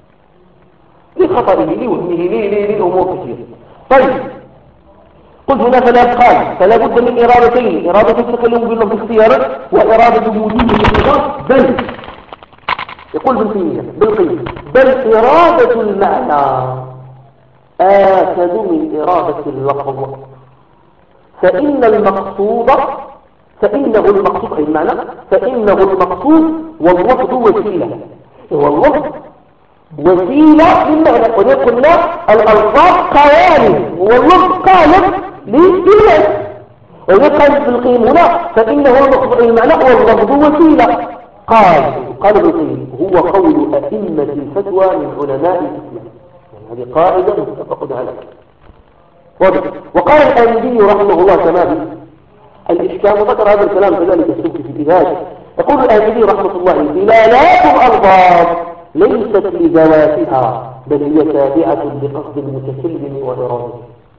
لخطره لوهمه لأمور كثيرة. طيب قلت هنا فلا بد من إرادتين، إرادة التكلم باللفظ اختيارا وإرادة موجبه ومقتضى. بل يقول بالقيم بل إرادة المعنى آكد من إرادة اللفظ، فإنه المقصود أي المعنى فإنه المقصود واللفظ وسيلة. هو اللفظ وسيلة للمعنى، وقلنا الألفاظ قوالب واللفظ قالب للمعنى، وإذا قال ابن القيم هنا فإنه المقصود المعنى واللفظ وسيلة. قال ابن القيم هو قول أئمة الفتوى من علماء الإسلام، يعني هذه قاعدة متفق عليها. وقال الآمدي رحمه الله كما الإحكام، وذكر هذا الكلام كذلك السبكي في الإبهاج، يقول الآمدي رحمة الله دلالات الألفاظ ليست لذواتها بل هي تابعة لقصد المتكلم وإرادته،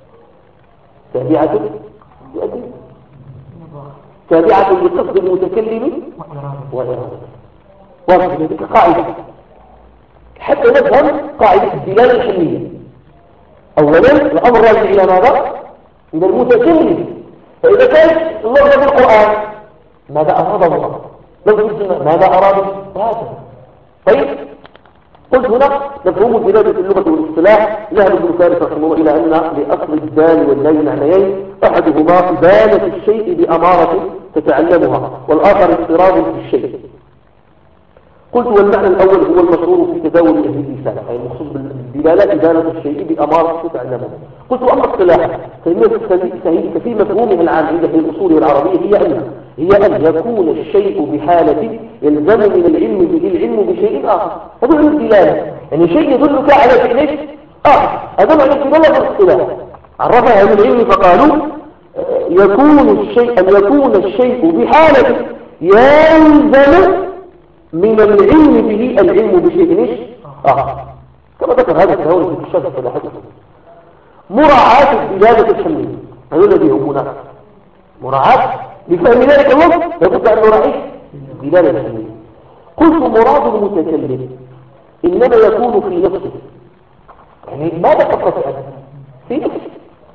تابعة لقصد المتكلم وإرادته. واضح هذه قاعدة حتى نفهم قاعدة الدلالة الحلية. أولا الأمر راجع إلى ماذا؟ إلى المتكلم. فإذا كان الله في القرآن ماذا أراد الله؟ لو قلت ماذا أراد هذا؟ طيب قلت هنا مفهوم دلالة اللغة والاصطلاح ذهب ابن فارس رحمه الله إلى أن لأصل الدال واللام معنيين، أحدهما دالة الشيء بأمارة تتعلمها، والآخر اضطراب في الشيء. قلت والمعنى الأول هو المشهور في تداول أهل اللسان، أي المقصود بالدلالة إدالة الشيء بأمارة تتعلمها. قلت أما اصطلاحا ففي مفهومها العام عند أهل الأصول والعربية هي أن يكون الشيء بحالة يلزم من العلم به العلم بشيء آخر. هذا معنى الدلالة، يعني شيء يدلك على فعل آخر، هذا معنى الدلالة بالاصطلاح. عرفها أهل العلم فقالوا أن يكون الشيء بحالة يلزم من العلم به العلم بشيء آخر، كما ذكر هذا التهاون في الشرح فلاحته. مراعاة الدلالة الحملية، هذا الذي يهمنا، مراعاة لفهم ذلك اللفظ لابد أن نراعي الدلالة الحملية. قلت مراد المتكلم إنما يكون في نفسه، يعني ماذا فقط في نفسه.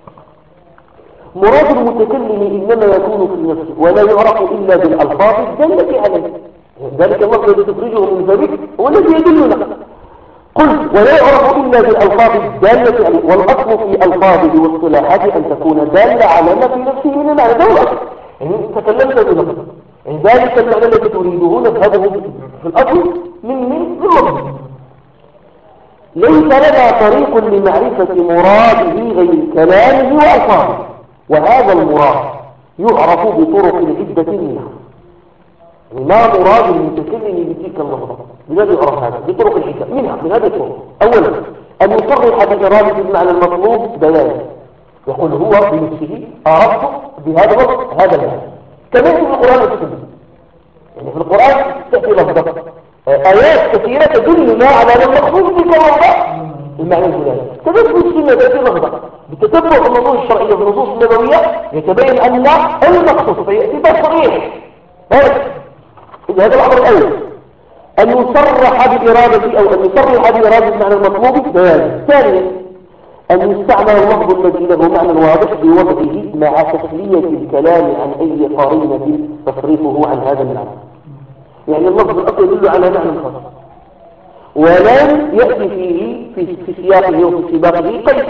مراد المتكلم إنما يكون في نفسه ولا يعرف إلا بالألفاظ الدالة عليه، ذلك الله الذي تخرجه من ذلك هو الذي يدلنا. قلت ولا يعرف إلا بالألفاظ الدالة عليه، والأصل في ألفاظه واصطلاحاته أن تكون دالة على ما في نفسه من المعنى، ده الأصل. يعني تكلمت بنفسه، يعني ذلك المعنى الذي تريده نفهمه في الأصل من لفظه. ليس لنا طريق لمعرفة مراده غير كلامه وألفاظه، وهذا المراد يعرف بطرق عدة منها. ما مراد المتكلم بتلك اللفظة؟ لماذا يعرف هذا؟ بطرق عدة منها، من هذه الطرق. أولا أن يصرح بإرادة المعنى المطلوب بيانه، يقول هو بنفسه أردت بهذا الوقت هذا المعنى، كما في القرآن والسنة. يعني في القرآن تأتي لفظة آيات كثيرة تدلنا على المقصود بك اللفظة المعنى الفلاني، كذلك في السنة تأتي لفظة بتتبع النصوص الشرعية والنصوص النبوية يتبين أن المقصود فيأتي تصريح. هذا الأمر الأول، أن يصرح بإرادة أو أن يصرح بإرادة المعنى المطلوب بيانه. ثانيا أن يستعمل اللفظ الذي له معنى واضح بوضعه مع تخلية الكلام عن أي قرينة تصريفه عن هذا المعنى. يعني اللفظ الأصل يدل على معنى خاص، ولن يأتي فيه في سياقه وفي سباقه قيد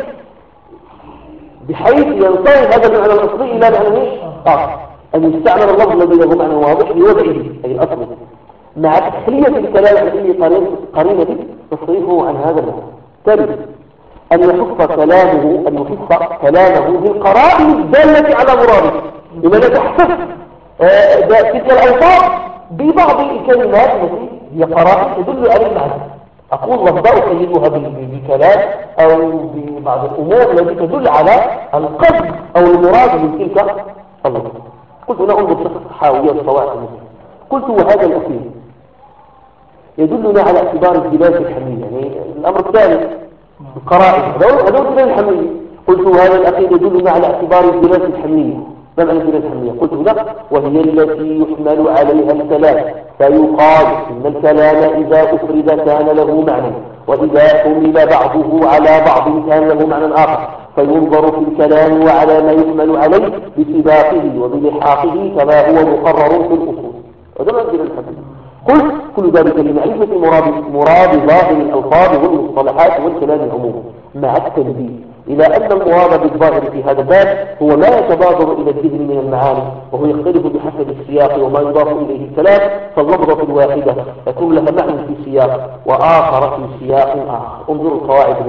بحيث ينصرف هذا المعنى الأصلي إلى معنى آخر. أن يستعمل اللفظ الذي له معنى واضح بوضعه أي الأصل مع تخلية الكلام عن أي قرينة تصريفه عن هذا المعنى. ثالثا أن يحف كلامه بالقرائن الدالة على مراده، لماذا تحفظ تلك الألفاظ ببعض الكلمات التي هي قرائن تدل على المعنى. أقول لفظة أقيدها بكلام أو ببعض الأمور التي تدل على القصد أو المراد من تلك اللفظة. قلت هنا انظر شخص حاوية الصواعق المسلم. قلت وهذا الأخير يدلنا على اعتبار الدلالة الحملية، يعني الأمر الثالث القرائن هذول الدلالة الحملية. قلت وهذا الأخير يدلنا على اعتبار الدلالة الحملية. ما معنى الدلالة الحملية؟ قلت هنا وهي التي يحمل عليها الكلام، فيقال إن الكلام إذا أفرد كان له معنى، وإذا حمل بعضه على بعض كان له معنى آخر، فينظر في الكلام وعلى ما يحمل عليه بسباقه وبلحاقه كما هو مقرر في الأصول. هذا ما الدلالة الحملية. قلت كل ذلك لمعرفة مراد ظاهر الألفاظ والمصطلحات والكلام عموما، مع التنبيه إلى أن المراد بالظاهر في هذا الباب هو ما يتبادر إلى الذهن من المعاني، وهو يختلف بحسب السياق وما يضاف إليه الكلام. فاللفظة الواحدة تكون لها معنى في سياق وآخر في سياق آخر. انظروا القواعد مثل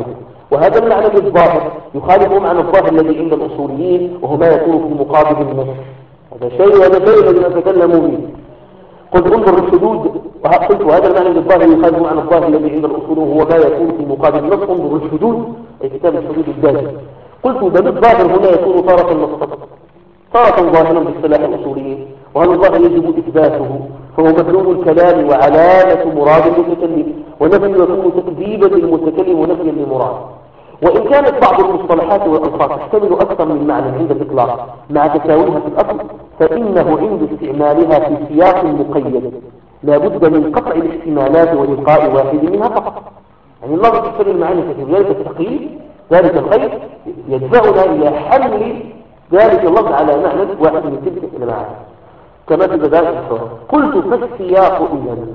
وهذا المعنى الظاهر يخالف معنى الظاهر الذي عند الأصوليين وهو ما يكون في مقابل النص. هذا شيء وهذا شيء الذي نتكلم به. قلت انظر الحدود، قلت وهذا المعنى الظاهر يخالف معنى الظاهر الذي عند الأصول وهو ما يكون في مقابل النص. انظر الحدود أي كتاب الحدود الداجل. قلت بل الظاهر هنا يكون تارة نصا تارة ظاهرا باصطلاح الأصوليين، وهذا الظاهر يجب إثباته، فهو مدلول الكلام وعلامة مراد المتكلم، ونفي يكون تكذيبا للمتكلم ونفيا للمراد. وإن كانت بعض المصطلحات والألفاظ تحتمل أكثر من معنى عند الإطلاق مع تساويها في الأصل، فإنه عند استعمالها في سياق مقيد لا بد من قطع الاحتمالات وإلقاء واحد منها فقط. يعني الله تحتمل المعاني كثيرة، ذلك التقييد ذلك الغيب يدفعنا إلى حمل ذلك اللفظ على معنى واحد من تلك المعاني كما في بداية الحوار. قلت فالسياق إذن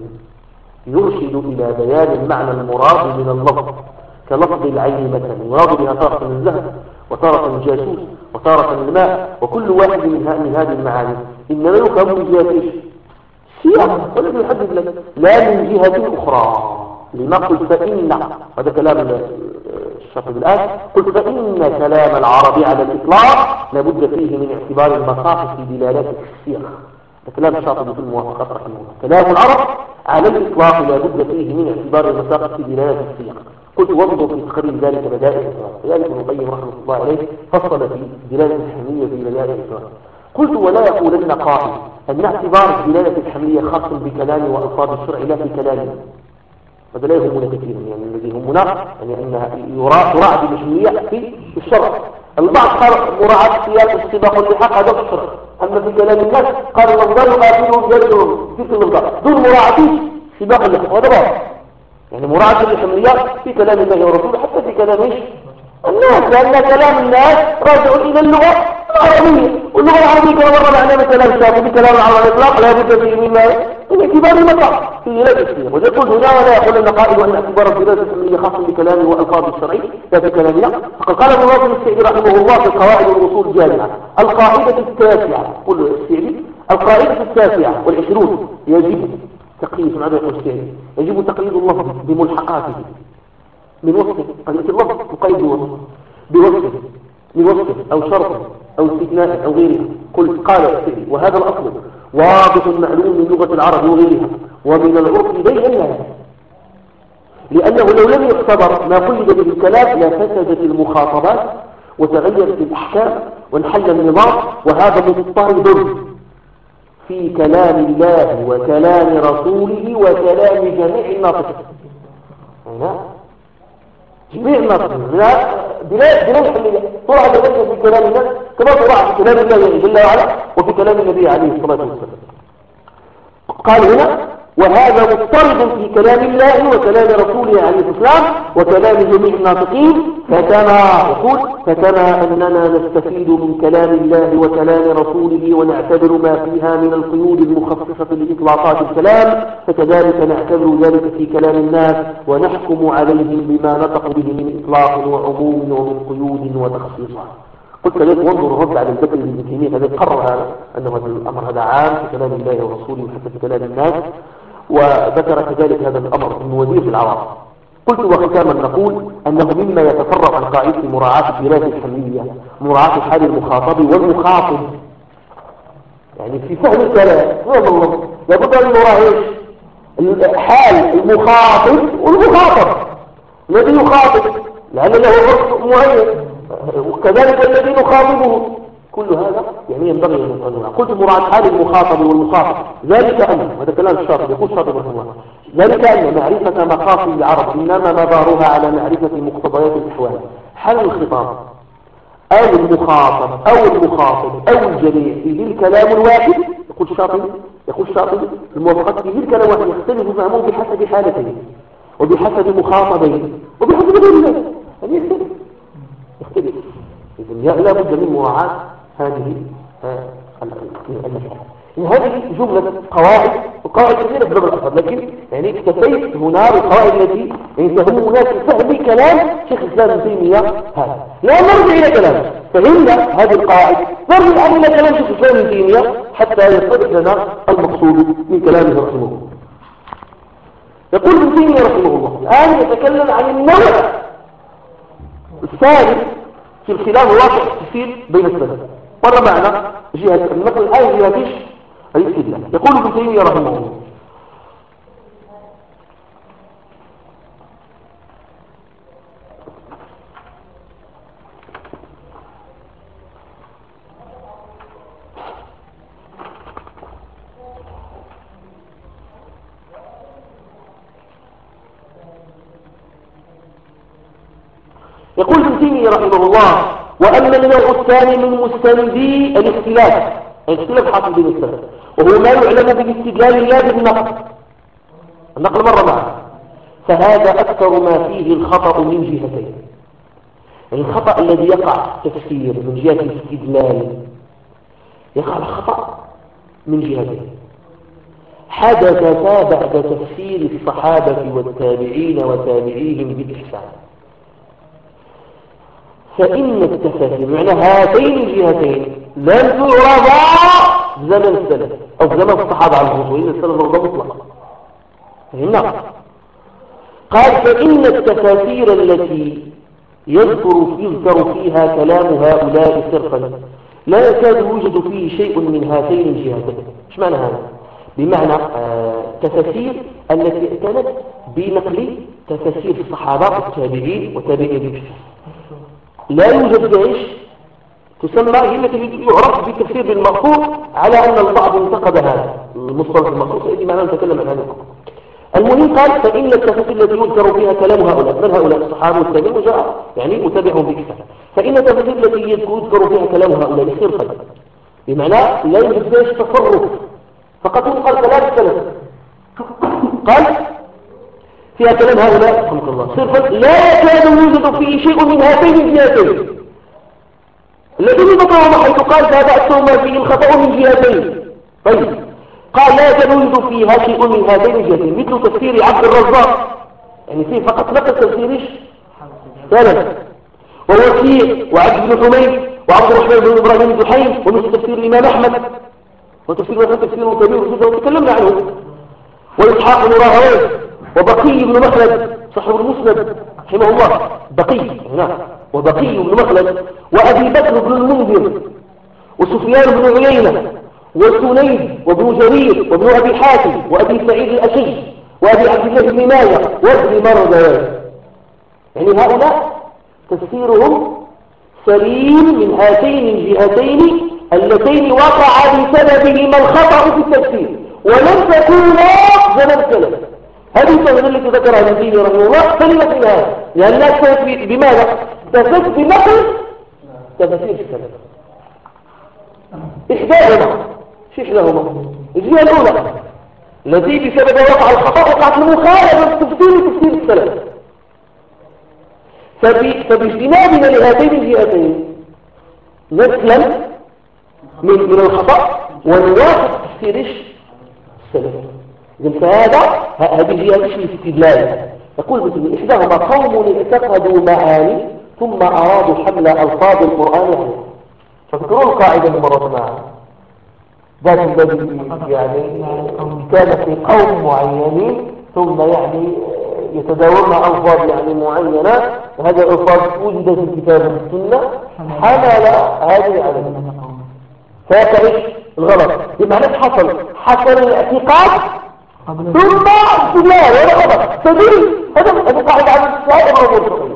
يرشد إلى بيان المعنى المراد من اللفظ، كلفظ العين مثلا يراد بها تارة الذهب وتارة الجاسوس وتارة الماء، وكل واحد من هذه المعاني إنما يفهم من جهة إيش؟ سياق، ولم يحدد لك لا من جهة أخرى. لما قلت فإن هذا كلام الشاطبي الآن، قلت فإن كلام العربي على الإطلاق لابد فيه من اعتبار المصاحف في دلالات السياق. هذا كلام الشاطبي في الموافقات رحمه الله. كلام العرب على الإطلاق لابد فيه من اعتبار المصاحف في دلالات السياق. قلت وانظر في تقرير ذلك بدائع الإطلاق، ذلك ابن القيم رحمه الله عليه فصل في دلالة الحمية في بدائع الإطلاق. قلت ولا يقولن قائل أن اعتبار الدلالة الحمية خاص بكلام وألفاظ الشرع لا في كلامه. هذا لا يهمنا كثيرا، يعني الذي يهمنا يعني أنها تراعى بالحمية في الشرع. البعض قال مراعاة سياق السباق واللحاق هذا في الشرع، أما في كلام الناس قال الأفضل يقاتلهم بجلدهم تلك الأفضل دون مراعاة سباق اللحاق، وهذا بعض يعني مراعاة الحمية في كلام الله ورسوله حتى في كلام الناس، لأن كلام الناس راجع إلى اللغة العربية، واللغة العربية كما مر معنا كلام الشافعي كلام العرب الإطلاق لا بد فيه من اعتبار المقام في دلالة السياق. ويقول هنا ولا يقول أن قائل أن اعتبار الدلالة الحمية خاص بكلامه وألفاظ الشرعي لا في كلامنا. فقد قال ابن ناصر السعدي رحمه الله في القواعد والأصول الجامعة القاعدة التاسعة، قل السعدي القاعدة التاسعة والعشرون يجب تقييد ماذا يقول السعدي؟ يجب تقييد اللفظ بملحقاته من وصفه، قد يأتي اللفظ مقيد بوصفه من وصفه أو شرطه أو استثناء أو غيره. قال السعدي وهذا الأصل واضح معلوم من لغة العرب وغيرها ومن العرف بينها، لأنه لو لم يعتبر ما قيد به الكلام لفسدت المخاطبات وتغيرت الأحكام وانحل النظام، وهذا مضطرد في كلام الله وكلام رسوله وكلام جميع الناطقين. جميع الناطقين بلا حمية طلع ذلك في كلام الناس كما طلع في كلام الله جل وعلا وفي كلام النبي عليه الصلاة والسلام. قال هنا وهذا مضطرد في كلام الله وكلام رسوله عليه السلام وكلام جميع الناطقين، فكما أننا نستفيد من كلام الله وكلام رسوله ونعتبر ما فيها من القيود المخصصة لإطلاقات الكلام، فكذلك نعتبر ذلك في كلام الناس ونحكم عليهم بما نطق به من إطلاق وعموم ومن قيود وتخصيصات. قلت لك وانظر الرد على البكر بن تيمية الذي قرر هذا أنه هذا الأمر هذا عام في كلام الله ورسوله وحتى في كلام الناس، وذكر كذلك هذا الأمر من وزير في العراق. قلت وختاما نقول أنه مما يتفرع عن قاعدة مراعاة الدلالة الحمية مراعاة حال المخاطب والمخاطب، يعني في فهم الكلام والله لابد أن نراعي حال المخاطب والمخاطب الذي يخاطب لأن له عرف معين وكذلك الذي نخاطبه، كل هذا يعني ينبغي أن نقنعه. قلت مراعاة حال المخاطب والمخاطب ذلك أن هذا كلام الشاطبي يقول الشاطبي رحمه الله ذلك أن معرفة مقاصد العرب إنما مدارها على معرفة مقتضيات الأحوال حل الخطاب أو المخاطب أو الجميع في ذي الكلام الواحد. يقول الشاطبي الموافقات في ذي الكلام الواحد يختلف فهمه بحسب حالته وبحسب مخاطبه وبحسب غيره، يعني يختلف. إذن لا بد من مراعاة هذه المسائل. هذه جملة قواعد وقواعد كثيرة في باب الأصل، لكن يعني اكتفيت هنا بالقواعد التي تهم الناس فهم كلام شيخ الإسلام ابن تيمية هذا. لا نرجع إلى كلامه، فهمنا هذه القواعد نرجع إلى كلام شيخ الإسلام ابن تيمية حتى يتضح لنا المقصود من كلامه رحمه الله. يقول ابن تيمية رحمه الله الآن يتكلم عن النوع الثالث في الخلاف واقع التفسير بين السلف. مر معنا جهة النقل الآية جهة الاستدلال. يقول ابن تيمية رحمه الله: يقول ابن تيمية رحمه الله: وأما النوع الثاني من مستندي الاختلاف حاصل بين السلف، وهو ما يعلم بالاستدلال لا بالنقل. النقل مر معه، فهذا أكثر ما فيه الخطأ من جهتين. يعني الخطأ الذي يقع تفسير من جهة الاستدلال يقع الخطأ من جهتين حدثتا بعد تفسير الصحابة والتابعين وتابعيهم بالإحسان. فإن التفاسير معنى هاتين الجهتين لم تعرضا زمن السلف أو زمن الصحابة على الوصول، إن السلف مرضى مطلقا. فهمنا؟ قال: فإن التفاسير التي يذكر فيها كلام هؤلاء صرفا لا يكاد يوجد فيه شيء من هاتين الجهتين. ايش معنى هذا؟ بمعنى تفاسير التي كانت بنقل تفاسير الصحابة والتابعين وتابعين بالإحسان لا يوجد ايش تسمى، هي التي يعرف بالتفسير بالمقصود، على أن البعض انتقد هذا المصطلح المقصود الذي معنا نتكلم عن هذا. المهم قال: فإن التفاسير التي يذكر فيها كلام هؤلاء، من هؤلاء؟ الصحابة والتابعين وجاء يعني متابعهم بإحسان. فإن التفاسير التي يذكر فيها كلام هؤلاء صرفا، بمعنى لا يوجد فيها تصرف، فقط يقال كلام السلف، قال فيها كلام هؤلاء رحمه الله صرفا لا يكاد يوجد فيه شيء من هاتين الجهتين الذين ذكرهما، حيث قال: فهذا أكثر ما فيه الخطأ من جهتين. طيب، قال: لا يكاد يوجد فيها شيء من هاتين الجهتين، مثل تفسير عبد الرزاق، يعني فيه فقط نقل تفسير ثالث، ووكيع وعبد بن حميد وعبد الرحمن بن إبراهيم الدحيم، ومثل تفسير الإمام أحمد، وتفسير تفسير كبير جدا وتكلمنا عنه، وإسحاق بن راهويه، وبقي بن مخلد صاحب المسند رحمه الله، بقي هنا، وبقي بن مخلد، وأبي بكر بن المنذر، وسفيان بن عيينة، وسنيد وابن جرير وابن أبي حاتم وأبي سعيد الأشج وأبي عبد الله بن ماية وابن مردويه. يعني هؤلاء تفسيرهم سليم من هاتين الجهتين اللتين وقع بسببهما الخطأ في التفسير ولم تكونا زمن السلف. هذه التفسير التي ذكرها ابن تيمية رحمه الله سلمت من هذا، لأنها تثبت بماذا؟ تثبت بنقل تفسير السلف. إحداهما، شو إحداهما؟ الجهة الأولى التي بسبب وقع الخطأ وقعت المخالفة تفسير السلف، فباجتنابنا لهاتين الجهتين نسلم من الخطأ ونوافق تفسير السلف. إذن هذه جهة الاستدلال. يقول مثل إحداهما: قوم اعتقدوا معاني ثم أرادوا حمل ألفاظ القرآن عليها. فاذكروا القاعدة مرة معنا، ذات الذي يعني كان في قوم معينين ثم يعني يتداولون ألفاظ يعني معينة، هذه الألفاظ وجدت في الكتاب والسنة، حمل هذه على فيقع الغلط. بمعنى حصل الاعتقاد ثم استدلال ولا غلط تدل. هذا قاعدة على السائر والمرسلين،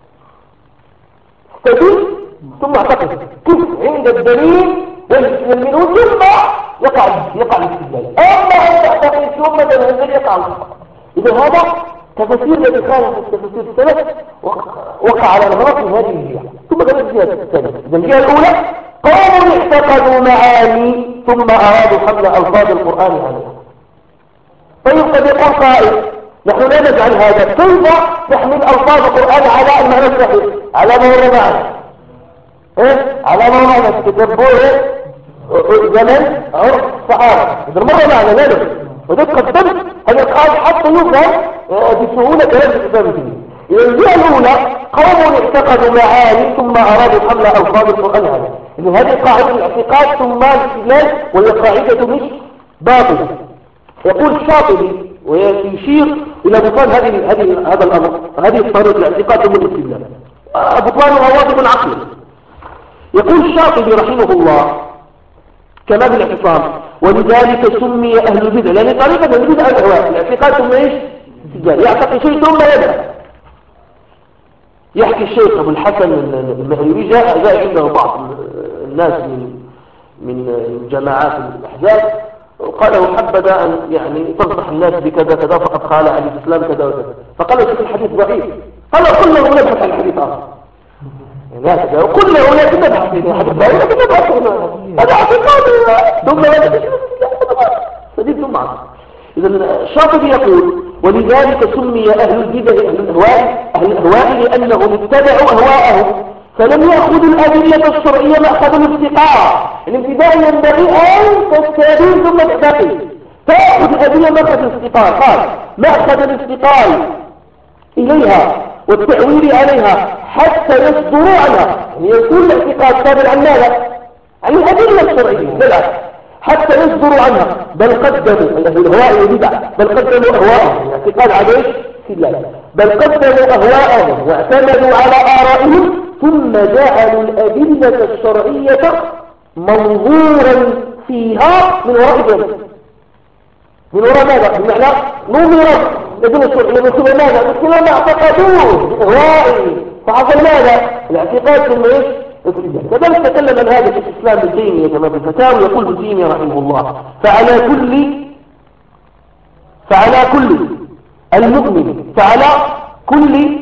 تدل ثم اعتقد كيف عند الدليل والمنه ثم يقع الاستدلال. أما أن تعتقد ثم تنزل يقع الخطأ. إذا هذا تفسير الذي خالف التفسير السلف وقع على الغلط من هذه الجهة. ثم كانت الجهة الثانية. إذا الجهة الأولى: قوم اعتقدوا معاني ثم أرادوا حمل ألفاظ القرآن عليها. طيب، قد يقول قائل: نحن لا نجعل هذا، كيف نحمل ألفاظ القرآن على المعنى الصحيح، على ما هو معنا على ما هو معنا تتبعه زمن عرف الصحابة. إذا مرة معنا لا نجد، وذلك قدمت هذا القائل حتى يفهم بسهولة كلام الإسلام فيه. إذا الجهة الأولى: قوم اعتقدوا معاني ثم أرادوا حمل ألفاظ القرآن عليها. إذا هذه قاعدة الاعتقاد ثم الاستدلال، وهي قاعدة مش باطلة. يقول الشاطبي ويشير إلى بطلان هذا الأمر، هذه الطريقة الاعتقاد ثم الاستدلال. بطلانها واجب عقلي. يقول الشاطبي رحمه الله كما بالاعتصام: ولذلك سمي أهل البدع، لأن طريقة البدع الأهواء، الاعتقاد ثم إيش؟ يعتقد شيء ثم يبدأ. يحكي الشيخ أبو الحسن المهري جاء عنده بعض الناس من جماعات الأحزاب وقال له: حبذا أن يعني تنصح الناس بكذا كذا فقد قال عن الإسلام كذا وكذا. فقال له: الحديث ضعيف. قال: قل له نبحث عن الحديث آخر. يعني وقل له لا نبحث عن الحديث ضعيف لكن نبحث هذا اعتقاد ثم سديد ثم عصر. إذا الشاطبي يقول: ولذلك سمي أهل البدع أهل الأهواء لأنهم اتبعوا أهواءهم فلم يأخذوا الأدلة الشرعية مأخذ الافتقار. الابتداء ينبغي أن تستبين ثم تستقيم، تأخذ الأدلة مأخذ الافتقار. قال: مأخذ الافتقار إليها والتأويل عليها حتى يصدروا عنها، يعني يكون الاعتقاد صادر عن ماذا؟ عن الأدلة الشرعية بالعكس، حتى يصدروا عنها. بل قدموا الأهواء والبدع، بل قدموا أهواءهم، الاعتقاد عليه في الله، بل قدموا أهواءهم واعتمدوا على آرائهم ثم جعلوا الأدلة الشرعية منظورا فيها من وراء ذلك. من وراء ماذا؟ بمعنى نظرت الأدلة الشرعية من خلال ماذا؟ من خلال ما اعتقدوه بأهوائهم. فحصل ماذا؟ الاعتقاد ثم ايش؟ كذلك تكلم عن هذا في الإسلام ابن تيمية كما في الفتاوى. يقول ابن تيمية رحمه الله: فعلى كل المؤمن، فعلى كل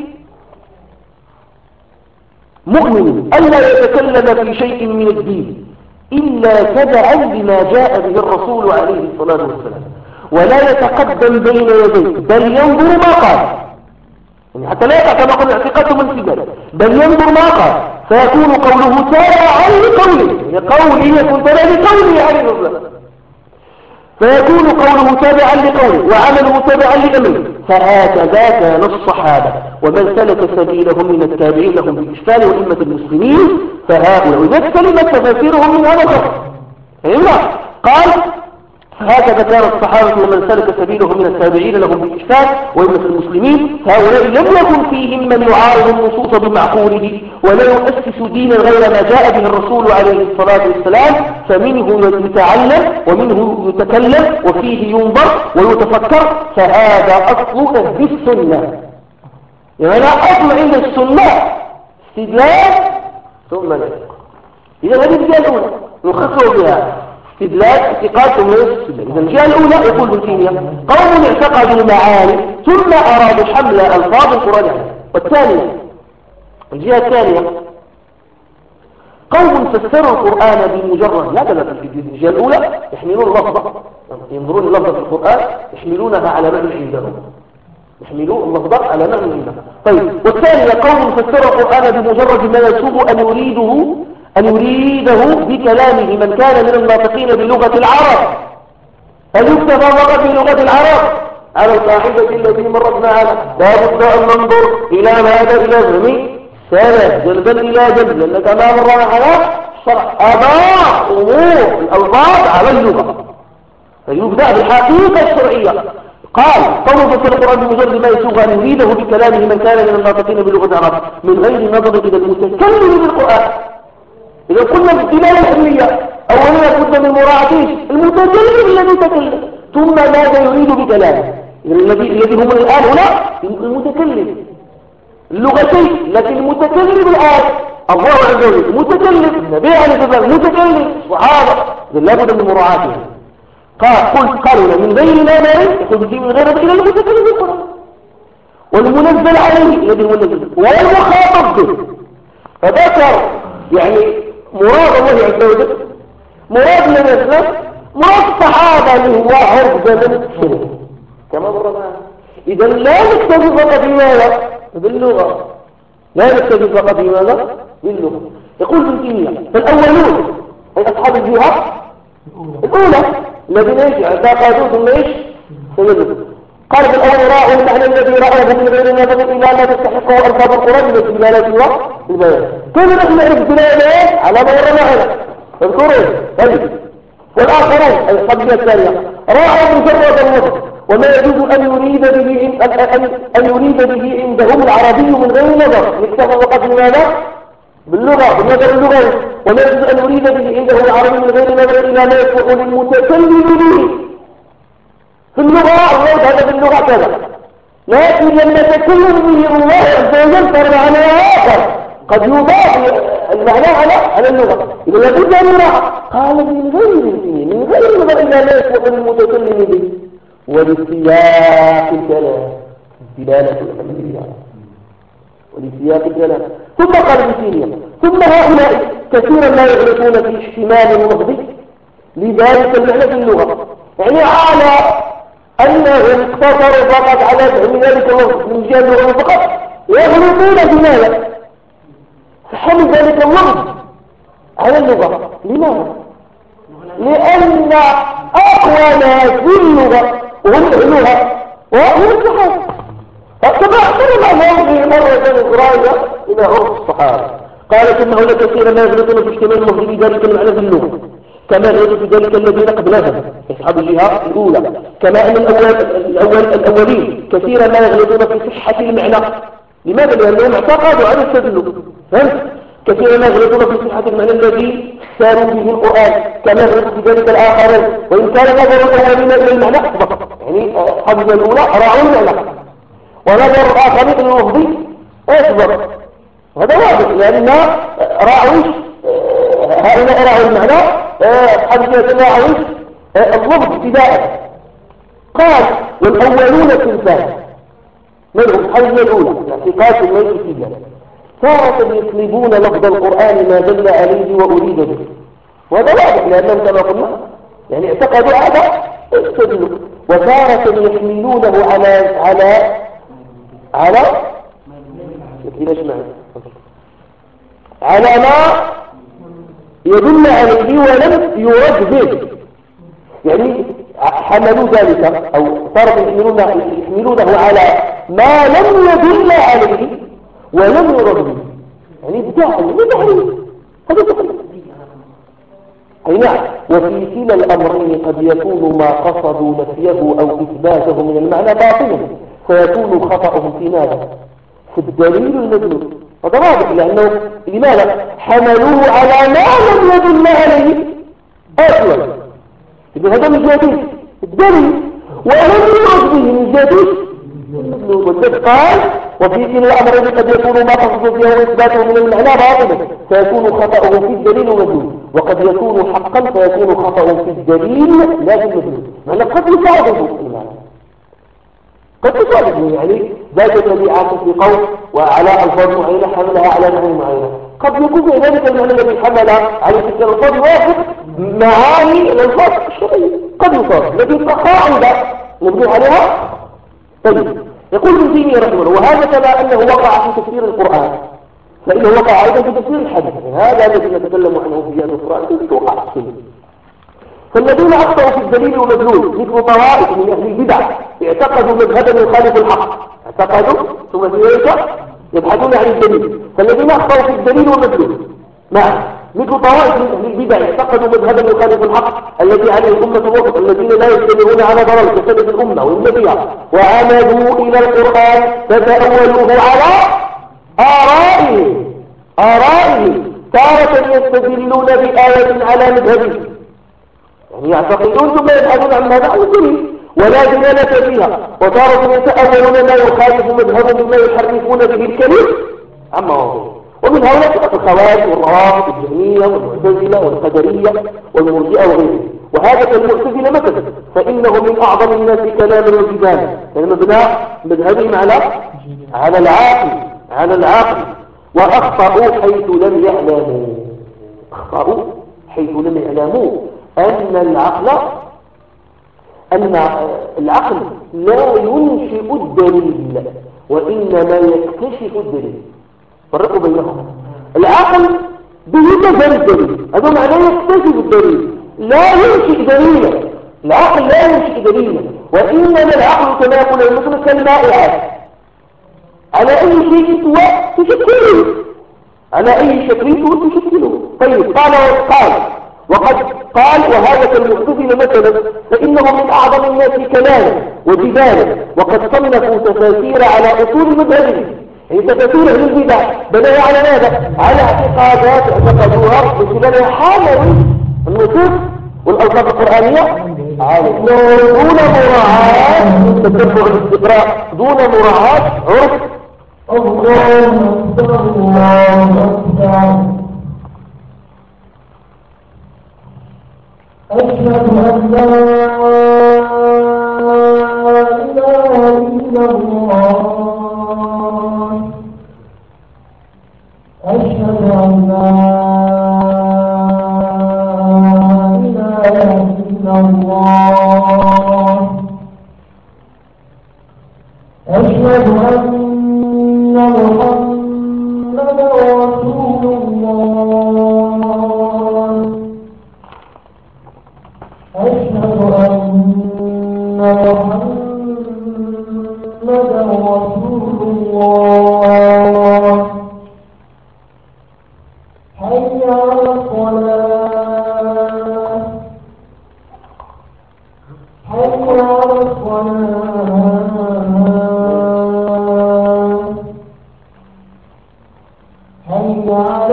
مؤمن ألا يتكلم في شيء من الدين إلا تبعا لما جاء به الرسول عليه الصلاة والسلام، ولا يتقدم بين يديه بل ينظر ما قال، يعني حتى لا يقع كما قلنا اعتقاده من سبيل، بل ينظر ما قال فيكون قوله تابعا لقوله، يعني قوله يكون تابعا لقوله عليه الصلاة والسلام، فيكون قوله تابعا لقوله وعمله تابعا لأمره. فهكذا كان الصحابة ومن سلك سبيلهم من التابعين لهم بإحسان وأئمة المسلمين فهؤلاء. وإذا كلمة تفاسيرهم من هذا الشخص قال: هكذا كان الصحابة ومن سلك سبيلهم من التابعين لهم بإحسان وأئمة المسلمين فهؤلاء لم يكن فيهم من يعارض النصوص بمعقوله ولا يؤسس دينا غير ما جاء به الرسول عليه الصلاة والسلام، فمنه يتعلم ومنه يتكلم وفيه ينظر ويتفكر. فهذا أصل أهل السنة، يعني أصل عند السنة استدلال ثم نسخ. إذا هذه الجهة الأولى نخصه بها استدلال اعتقاد ثم استدلال. إذا الجهة الأولى يقول ابن تيمية: قوم اعتقدوا المعاني ثم أرادوا حمل ألفاظ القرآن عليه. والثانية الجهة الثانية قوم فسروا القرآن بمجرد لا دلالة في الجهة الأولى يحملون اللفظة، ينظرون اللفظة في القرآن يحملونها على معنى عندهم، يحملون اللفظة على معنى عندهم. طيب والثانية قوم فسروا القرآن بمجرد ما يسوغ أن يريده بكلامه من كان من الناطقين بلغة العرب. هل يكتب فقط بلغة العرب على القاعدة التي مرت معنا؟ لا بد أن ننظر إلى ماذا؟ إلى فهم سنة جلبا إلى جلب، لأن كما مر معنا شرع أضاع أمور الألفاظ على اللغة فيبدأ بالحقيقة الشرعية. قال: قوم فسر القرآن بمجرد ما يسوغ أن يريده بكلامه من كان من الناطقين بلغة العرب من غير نظر إلى المتكلم بالقرآن. إذا قلنا بالدلالة العلمية أولا لابد من مراعاة المتكلم الذي تكلم ثم ماذا يريد بكلامه. الذي هم الآن هنا المتكلم اللغتين، لكن المتكلم الآن الله عز وجل متكلم، النبي عليه الصلاة والسلام متكلم، الصحابة. إذا لابد من مراعاته. قالوا من غير نظر يقول من غير إلى المتكلم بالقرآن والمنزل عليه الذي هو النزل والمخاطب به. فذكر يعني مراد الله عز وجل، مراد من الناس، مراد الصحابة اللي هو عرض زمن الشرك كما مر معنا. إذا لا نكتفي فقط بماذا؟ باللغة، لا نكتفي فقط بماذا؟ باللغة. يقول ابن تيمية: فالأولون أي أصحاب الجهة الأولى الذين اعتقدوا ثم سيدوا. قال: بالأول رأوا المعنى الذي رأوه من غير نظر إلى ما تستحقه ألفاظ القرآن من الدلالة والبيان. كيف نحن نعرف الدلالة على ما يرى معنا؟ اذكروا طيب. والآخرون أي القضية الثانية رأوا مجرد اللفظ وما يجوز أن يريد به عندهم العربي من غير نظر نكتفى فقط بماذا؟ بالنظر اللغوي. وما يجوز أن يريد به عندهم العربي من غير نظر إلى ما يصلح للمتكلم به في اللغة. الله هذا في اللغة كذا، لكن لما تكلم به الله عز وجل صار معنى آخر قد يضاف المعنى على اللغة. إذا لابد أن يراعى. قال من غير نظر إلى ما يصلح للمتكلم به ولسياق الكلام دلالة الحمد ولسياق الكلام. ثم قال بسينيا ثم هؤلاء كثيرا ما يغلطون في اشتمال اللفظ لذلك المعنى في اللغة، يعني على أنهم اقتصروا فقط على فهم ذلك اللفظ من جهة اللغة فقط، يغلطون في ماذا؟ فحمل ذلك اللفظ على اللغة. لماذا؟ لأن أقوى ما في اللغة هم أهلها وهم الصحابة. فأعتبر معناه مرة إسرائيل إلى عرف الصحابة. قالت إنه لكثيرا ما يغلطون في اشتمال اللفظ لذلك المعنى في اللغة كما يغلط في ذلك الذين قبلهم أصحاب الجهة الأولى، كما أن الأولين كثيرا ما يغلطون في صحة المعنى. لماذا؟ لأنهم اعتقدوا على التدلل. فهمت؟ كثيرا ما يغلطون في صحة المعنى الذي ساروا به القرآن كما يغلط في ذلك الآخرين، وإن كان نظر الأولين إلى المعنى أسبق، يعني أصحاب الأولى راعوا المعنى ونظر الآخرين إلى اللفظ أسبق. هذا واضح لأن هؤلاء راعوا المعنى أصحاب الجهة راعوا اللفظ ابتداء. قال والأولون صنفان منهم الحاجة الأولى الاعتقاد الميت تارة يطلبون لفظ القرآن ما دل عليه وأريد به، وهذا واضح لأنهم كما قلنا يعني اعتقدوا هذا استدلوا. وتارة يحملونه على ما يدل عليه ولم يرد به، يعني حملوا ذلك أو تارة يحملونه على ما لم يدل عليه ولم يرد به، يعني ادعوا هذا تحريف. أي نعم. وفي كلا الأمرين قد يكون ما قصدوا نفيه أو إثباته من المعنى باطلا فيكون خطأهم في ماذا؟ في الدليل المدلول. هذا واضح لأنه لماذا؟ حملوه على ما لم يدل عليه أصلا، إذن هذا من جديد الدليل ولم يرد به من جديد. والذات قال وفي كلا الأمرين قد يكون ما قصدوا فيه وإثباته من المعنى باطلا فيكون خطأه في الدليل مدلول، وقد يكون حقا فيكون خطأه في الدليل لا في المدلول. معنى قد يساعده في المعنى، قد تساعده، يعني ذات الذي عاش في قول وعلى ألفاظ معينة حملها على معاني معينة، قد يكون في ذلك المعنى الذي حملها على تلك الألفاظ واحد معاني الألفاظ الشرعية قد يصاب لكن قاعدة نبني عليها. طيب يقول ابن تيمية رحمه الله وهذا كما أنه وقع في تفسير القرآن فإنه وقع أيضا في تفسير الحديث، هذا الذي نتكلم عنه في هذا القرآن كيف وقع في السنة. فالذين أخطأوا في الدليل والمدلول مثل طوائف من أهل البدع اعتقدوا مذهبا يخالف الحق، اعتقدوا ثم في ذلك يبحثون عن الدليل. فالذين أخطأوا في الدليل والمدلول نعم مثل طوائف من أهل البدع اعتقدوا مذهبا يخالف الحق الذي عليه الأمة الوسط الذين لا يجتمعون على ضلال كسلف الأمة والنبيها وعمدوا إلى القرآن فتأولوه على آرائهم تارة يستدلون بآية على مذهبهم، يعني يعتقدون ثم يبحثون عن ماذا عن الدليل ولا دلالة فيها، وتارة يتأولون ما يخالف مذهبهم بما يحرفون به الكلم عما وضعه. ومن هؤلاء الخوارج والروافض الجهمية والمعتزلة والقدرية والمرجئة وغيرهم. وهذا كالمعتزلة مثلا فإنهم من أعظم الناس كلاما وجدالا، يعني مبناء مذهبهم على العاقل وأخطأوا حيث لم يعلموا أن العقل لا ينشئ الدليل وإنما يكتشف الدليل. فرقوا بينهم. العقل بيتجل الدليل، هذا معناه يكتشف الدليل لا ينشئ دليلا. العقل لا ينشئ دليلا وإنما العقل كما يقول المثل كالمائعات على أي شيء تشكله، على أي شكل تشكله. طيب قال وقد قال وهذا كالمعتزلة مثلا فإنهم من أعظم الناس كلاما وجدالا وقد صنفوا تفاسير على أصول مذهبهم. يعني تفاسير أهل البدع بناها على ماذا؟ على اعتقادات اعتقدوها من خلالها حالوا النصوص والألفاظ القرآنية دون مراعاة تتبع الاستقراء دون مراعاة عرف الله أكبر الله أكبر أشهد أن لا إله إلا الله أشهد أن لا إله إلا الله أشهد أن محمدا رسول الله أشهد أن محمدا رسول الله حي على الصلاة حي على الصلاة حي على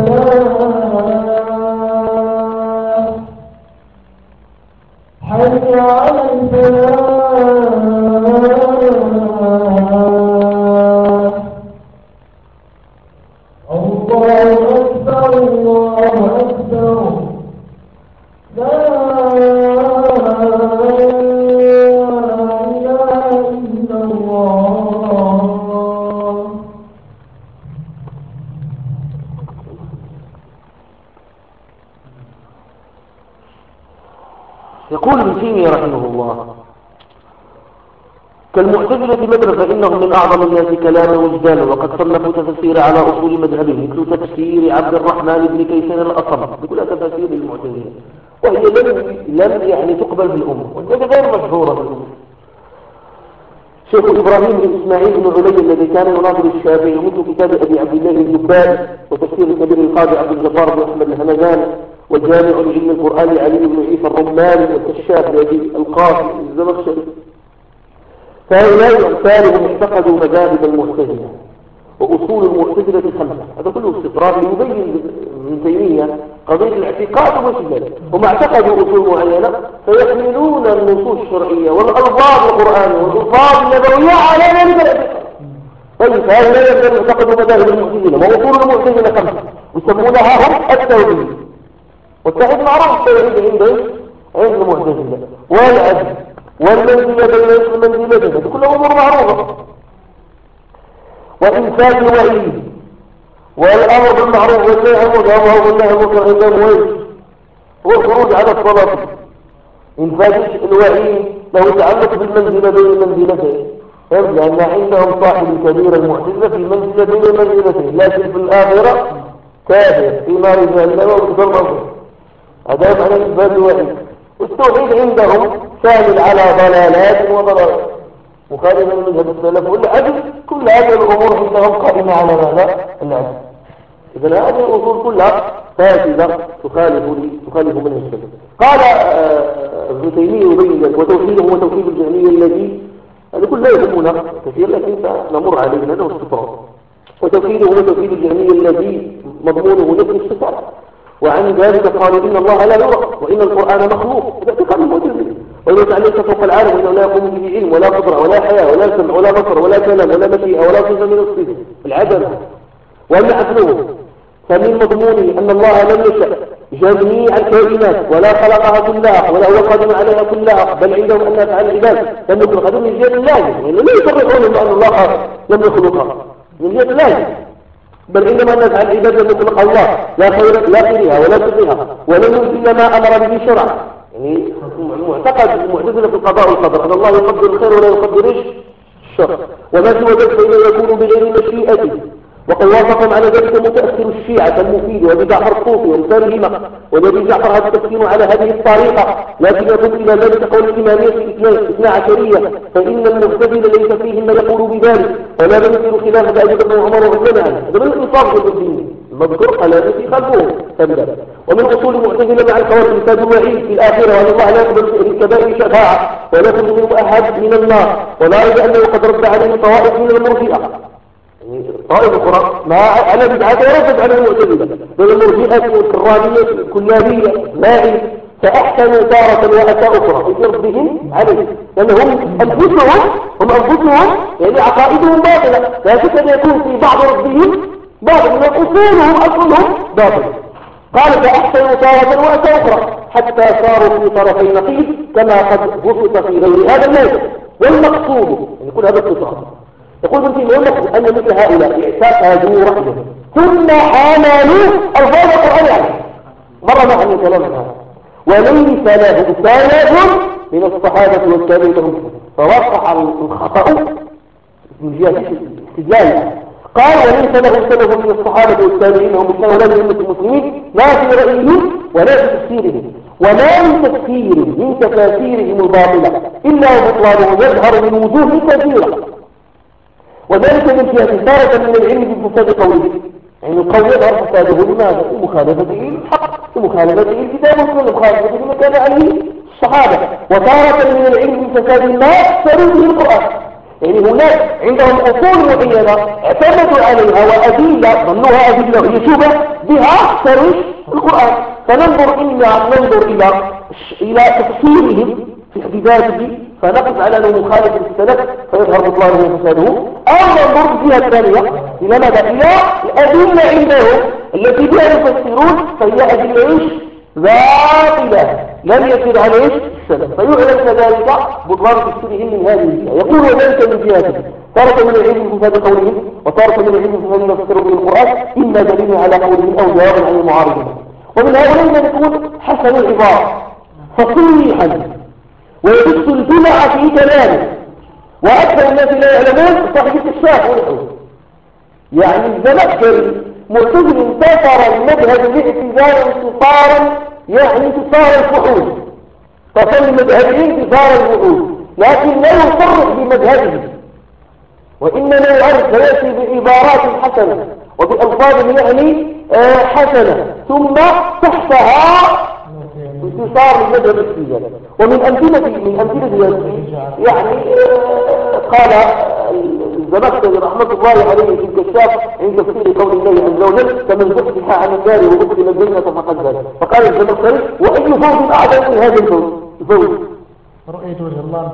الفلاح حي على الفلاح الله أكبر الله أكبر لا إله إلا الله. يقول ابن تيمية رحمه الله كالمعتزلة مثلا فإنهم من أعظم الناس كلاما وجدالا وقد صنفوا تفسير على أصول مذهبهم مثل تفسير عبد الرحمن بن كيسان الأصم بكل تفاسير المعتزلة وهي لم يعني تقبل في الأمة وهي غير مشهورة في الأمة. شيخ إبراهيم بن إسماعيل بن علي الذي كان يناظر الشافعي مثل كتاب أبي عبد الله الجبال وتفسير الكبير القاضي عبد الجبار بن أحمد الهمدان والجامع لعلم القرآن علي بن عيسى الرماني والكشاف لأبي القاسم الزمخشري فهؤلاء أمثالهم اعتقدوا مذاهب المعتزلة وأصول المعتزلة خمسة. هذا كله استطراد ليبين ابن تيمية قضية الاعتقاد ومشبه هم اعتقدوا أصول معينة فيحملون النصوص الشرعية والألفاظ القرآنية والألفاظ النبوية على ذلك الاعتقاد. طيب فهؤلاء يقدروا يعتقدوا مذاهب المعتزلة وأصول المعتزلة خمسة يسمونها هم التوحيد والتوحيد معروف التوحيد عند المعتزلة والعدل والمنزلة بين المنزلتين هذه كلها أمور معروفة وإنفاذ الوعيد والأمر بالمعروف والنهي عن المنكر والنهي عن المنكر عند الموت والخروج على الصلاة. إنفاذ الوعيد له تعلق بالمنزلة بين المنزلتين لأن عندهم صاحب الكبير المعتزلة في منزلة بين المنزلتين لكن في الآخرة كافر في نار جهنم وبئس المصير. هذا معنى إنفاذ الوعيد. والتوحيد عندهم شامل على ضلالات وضلالات مخالفا لمذهب السلف والعدل كل هذه الأمور عندهم قائمة على ماذا؟ العدل. إذن هذه الأصول كلها فاسدة تخالف منهج السلف. قال ابن تيمية يبين ذلك وتوحيده هو توحيد الجهمية الذي هذا كله لا يهمنا كثير لكن سنمر عليه لأنه استطراد. وتوحيده هو توحيد الجهمية الذي مضمونه نفي الصفات وعن ذلك قالوا إن الله لا يرى وإن القرآن مخلوق هذا اعتقاد المعتزلة وإنه تعليق فوق العالم وإنه لا يقوم به علم ولا قدرة ولا حياة ولا سمع ولا بصر ولا كلام ولا مشيئة ولا صفة من الصفات العدم وأما عقله فمن مضمونه أن الله لم يشأ جميع الكائنات ولا خلقها كلها ولا هو قادم عليها كلها بل عندهم أن أفعال العباد لم يخلق هذا من جهة اللازم يعني لا يصرحون بأن الله لم يخلقها من جهة اللازم بل عندما نفعل العباد لم يخلق الله لا خيرها ولا شرها ولم ينزل ما أمر به شرعا. يعني معتقد المعتزلة في القضاء والقدر أن الله يقدر الخير ولا يقدر الشر وما سوى ذلك فإنه يكون بغير مشيئته. وقد وافقهم على ذلك متأثر الشيعة المفيد وابي جعفر الصوفي وامثالهما والذي جعفر هذا التفسير على هذه الطريقة لكن يكون إلى ذلك قول الإمامية الاثنى عشرية فإن المعتزلة ليس فيهم ما يقول بذلك ولا ينكر خلاف ذلك ابن عمر وعثمان هذا من الإنصاف في الدين المذكور التي خلفه تبدأ. ومن أصول المعتزلة مع الخوارج إثبات الوعيد في الآخرة وأن الله لا يقبل للكبائر شفاعة ولا يخرج منه أحد من النار، ولا ريب أنه قد رد عليه طوائف من المرجئة. طائف أخرى ما على بدعة ورد على المعتزلة من المرجئة الكرامية الكلابية لاعب فأحسنوا تارة وأتى أخرى في ربهم عليه، لأنهم أنفسهم يعني عقائدهم باطلة، لا شك أن يكون في بعض ربهم بعض من أصولهم باطلة. قال فأحسنوا تارة وأتى أخرى حتى صاروا في طرفي نقيض كما قد بسط في غير هذا الموضع. والمقصود يعني كل هذا التصال يقول ابن تيمية المقصود أن مثل هؤلاء اعتقدوا رأيهم ثم حملوا ألفاظ القرآن عليه. مرة ما عن كلام هذا وليس له سند من الصحابة والتابعين لهم، فوقع الخطأ من جهة استدلال. قال وليس له سند من الصحابة والتابعين لهم ولا من المسلمين لا في رأيهم ولا في تفسيرهم، وما من تفسير من تفاسيرهم الباطلة إلا وبطلانه يظهر من وجوه كثيرة، وذلك من جهة تارة من العلم بفساد قوله، يعني القول يظهر فساده لماذا؟ لمخالفته الحق ومخالفته الكتاب والسنة، مخالفته لما كان عليه الصحابة، وتارة من العلم بفساد ما اكثروا به القرآن، يعني هناك عندهم أصول معينة اعتمدوا عليها وأدلة ظنوها أدلة يشوبه بها ترويج القرآن، فننظر إلى تفسيرهم في حديثاته فنقف على أنه مخالف للسلف فيظهر بطلانه وفساده، أو ننظر الجهة الثانية إلى ماذا؟ إلى الأدلة عندهم التي بها يفسرون فهي أدلة باطلة لم يسر عليه السلف، فيعلم كذلك بطلان تفسيرهم من هذه الجهة. يقول وذلك من جهته تارة من العلم بفساد قولهم وتارة من العلم بفساد ما فسروا به القرآن، إما دليل على قولهم أو جواب عن المعارضين. ومن هؤلاء من يكون حسن العبارة فصيحا ويدس الجمع في كلامه، وأكثر الناس لا يعلمون صاحب الكشاف ونحوه، يعني الزمخشري معتزل انتصر المذهب الاعتزال انتصارا يعني انتصار الفحول، تصل المذهبين انتصار الفحول، لكن لا يصرح بمذهبه وإنما يعرف فيأتي بعبارات حسنة وبألفاظ يعني حسنة ثم تحتها انتصار المذهب الاعتزالي. ومن أمثلة يعني قال الزمخشري رحمة الله عليه في الكشاف عند تفسير قول الله عز وجل فمن زحزح عن النار وأدخل الجنة فقد فاز. فقال الزمخشري وأي فوز أعظم من هذا الفوز؟ رؤية وجه الله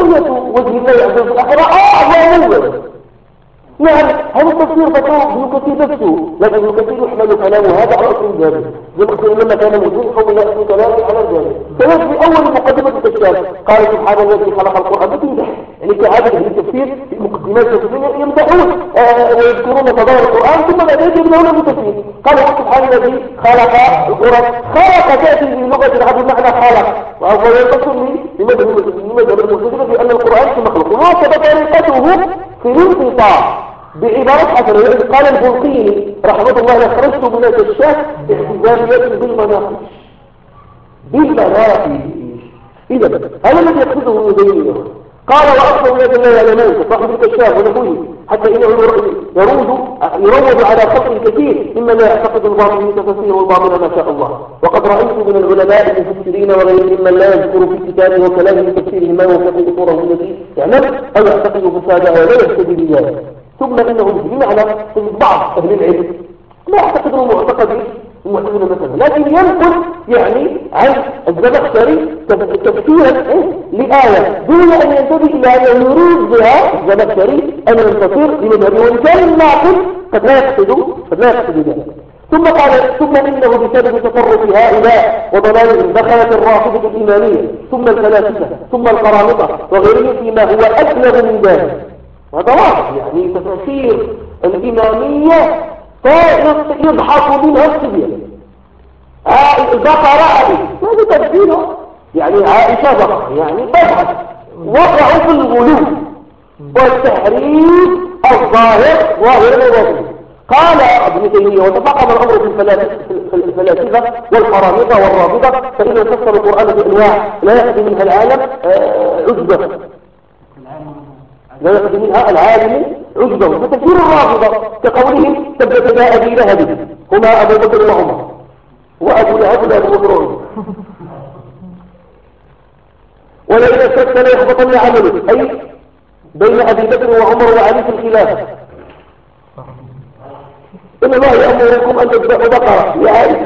عز وجل الآخرة أعظم. نعم هذا التفسير فتوه ابن كثير نفسه، لكن ابن كثير يحمل كلامه هذا على أصل الجابر زمخشري لما كان موجود حول أصل كلامه على الجابر. فيجري أول مقدمة الكشاف قال سبحان الذي خلق القرآن بتمدح، يعني كعادة في التفسير في مقدمات التفسير يمدحون ويذكرون فضائل القرآن ثم بعد ذلك يبدأون بالتفسير. قال سبحان الذي خلق القرآن، خلق تأتي في لغة العرب بمعنى خلق، وهو ينتصر لمذهب المعتزلة بأن القرآن مخلوق، وهكذا طريقته في الانتصار بعبارة حسنة. قال البلقيني رحمة الله أنا خرجت من الكشاف باعتزاليات بالمناقب. إذا هذا الذي يقصده ابن تيمية. قال وأكثر الناس لا يعلمون كصاحب الكشاف ونحوه حتى إنه يروج على خلق كثير مما لا يعتقد الباطل من تفسير والباطل ما شاء الله. وقد رأيت من العلماء المفسرين وغيرهم من لا يذكر في كتابه وكلامه من تفسيره ما يوافق أصوله التي يعلم أو يعتقد فسادها ولا يهتدي بذلك. ثم إنه بمعنى بعض أهل العلم لا يعتقد معتقد المعتزلة مثلا، لكن ينقل يعني عن الزمخشري تفسيرا لآية دون أن ينتبه إلى أنه يريد بها الزمخشري أن ينتصر لمذهبه، وإن كان الناقل قد لا يقصد ذلك. ثم إنه بسبب تطرف هؤلاء وضلالهم دخلت الرافضة الإيمانية ثم الفلاسفة ثم القرامطة وغيرهم فيما هو أبلغ من ذلك. وهذا واضح يعني تفسير الإمامية يضحك منها الصبيان. البقرة هذا تفسيره يعني عائشة بقرة يعني تضحك، وقعوا في الغلو والتحريف الظاهر ظاهر وباطن. قال ابن تيمية وتفاقم الأمر في الفلاسفة والقرامطة والرافضة فإنه فسر القرآن بأنواع لا يأخذ منها العالم عجبة. لا يأخذ منها العالم عجبه. فتفسير الرافضة كقولهم تبت يدا أبي لهب هما أبو بكر وعمر، وأبو لهب لا أبو بكر، ولئن أشركت ليحبطن عملك، أي بين أبي بكر وعمر وعلي في الخلافة. إن الله يأمركم أن تذبحوا بقرة يا علي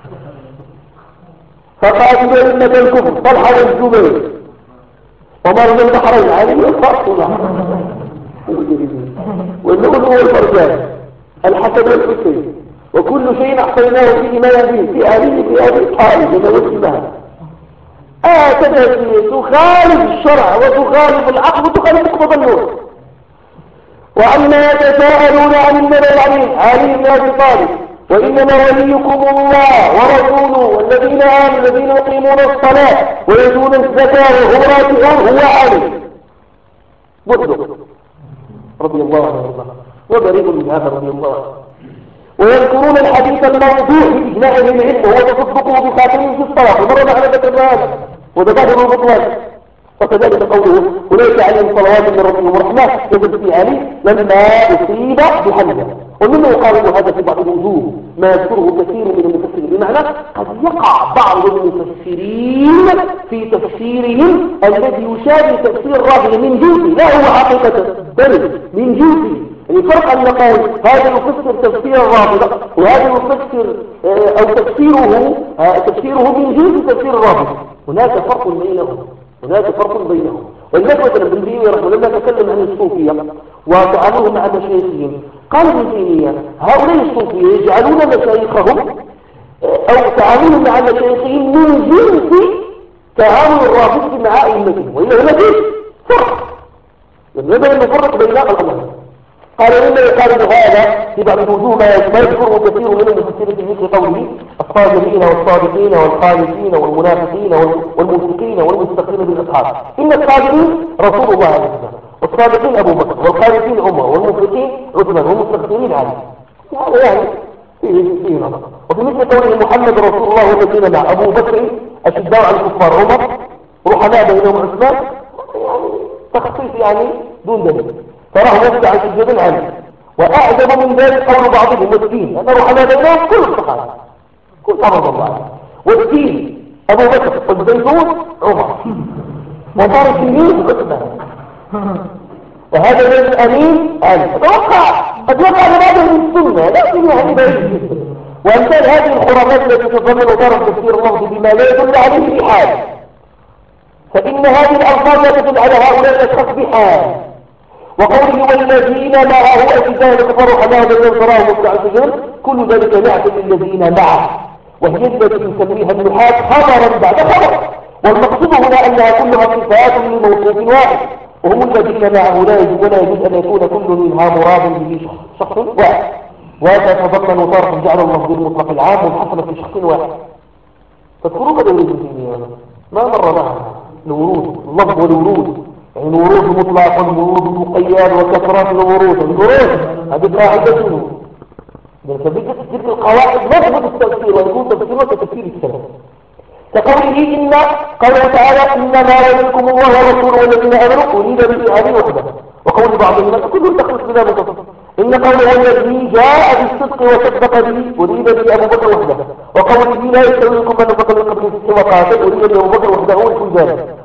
فقاتلوا أئمة الكفر طلحة والزبير ومرض البحرين علي والفرس واللؤلؤ والمرجان الحسن والحسين وكل شيء أحصيناه في إمام في علي في أبي طالب من وجهها. تخالف الشرع وتخالف العقل وتخالف مقتضى النور. وعما يتساءلون عن النبأ العظيم علي بن أبي طالب وإنما وليكم الله ورسوله والذين آمنوا الذين يقيمون الصلاة ويؤتون الزكاة وهم راكعون هو علي مطلق رضي الله عنه وبريء من هذا رضي الله عنه. ويذكرون الحديث الموضوع بإجماع العلم وهو تصدقه بخاتم في الصلاة ومر معنا ذكر هذا وذكره البطلان. وكذلك قوله أولئك عليهم صلوات من ربهم ورحمة يجب في علي لما أصيب بحمزة. ومما يقارن هذا في بعض الوجوه ما يذكره كثير من المفسرين، بمعنى قد يقع بعض المفسرين في تفسيرهم الذي يشابه تفسير الرافضة من جنسه، لا هو حقيقة بل من جنسه. يعني فرق أن نقول هذا يفسر تفسير الرافضة وهذا يفسر أو تفسيره من جنس تفسير الرافضة. هناك فرق بينهم. ولذلك مثلا ابن تيمية رحمه الله لما تكلم عن الصوفية وتعاملهم مع مشايخهم قال ابن تيمية هؤلاء الصوفية يجعلون مشايخهم أو تعاملهم مع مشايخهم من جنس تعامل الرافضة مع أئمتهم، وإلا هناك فرق. يجب أن نفرق بين الأمرين. قال إنه يقارن هذا في بعض الوجوه ما يذكره كثير من المفسرين في مثل قوله الصادقين والصادقين والقانتين والمنافقين والمنفقين والمستقيمين بالأصحاب. إن الصادقين رسول الله عليه وسلم والصادقين أبو بكر والقانتين عمر والمنفقين عثمان والمستقيمين علي. هذا يعني فيه نظر. وفي مثل قوله محمد رسول الله والذين مع أبو بكر أشداء على الكفار عمر رحماء بينهم عثمان، يعني تخصيص يعني دون دليل. فراه نفسه عن سجد عنه. وأعجب من ذلك قول بعضهم والدين أن رحماء بينهم كل الصحابة كل صحابة الله والدين أبو بكر والزيتون عمر وطار السنين عثمان وهذا الذي الأمين عنه. قد وقع لبعض من السنة لكن يعني بعيد جدا. وأمثال هذه الخرافات التي تضمن طرف تفسير اللفظ بما لا يدل عليه في حال، فإن هذه الألفاظ لا تدل على هؤلاء الأشخاص بحال. وقوله والذين معه أشداء الكفار حماه بين تراهم وسع سجن كل ذلك نعت للذين معه، وهي التي يسميها النحاة خبرا بعد خبر. والمقصود هنا أنها كلها صفات لموصوف واحد وهم الذين معه لا يجوز أن يكون كل منها مراد به شخص واحد، وتتضمن طرف جعل اللفظ المطلق العام والحصل في شخص واحد. تذكروا ماذا يريد الدنيا؟ ما مر معنا الورود اللفظ والورود، يعني ورود مطلق ورود مقيد وكثرات الورود هذه قاعدته. فبدأت تلك القواعد لا تثبت التفسير ويكون تفسيرها كتفسير السلف. كقوله إن قوله تعالى إنما وليكم الله ورسوله والذين آمنوا أريد به علي وحده. وقول بعض الناس كل تخلص بلا متصل إن قوله الذي جاء بالصدق وصدق به أريد به أبو بكر وحده. وقوله لا يستوي منكم من انفق من قبل الست وقاتل أريد به أبو بكر وحده وكل ذلك.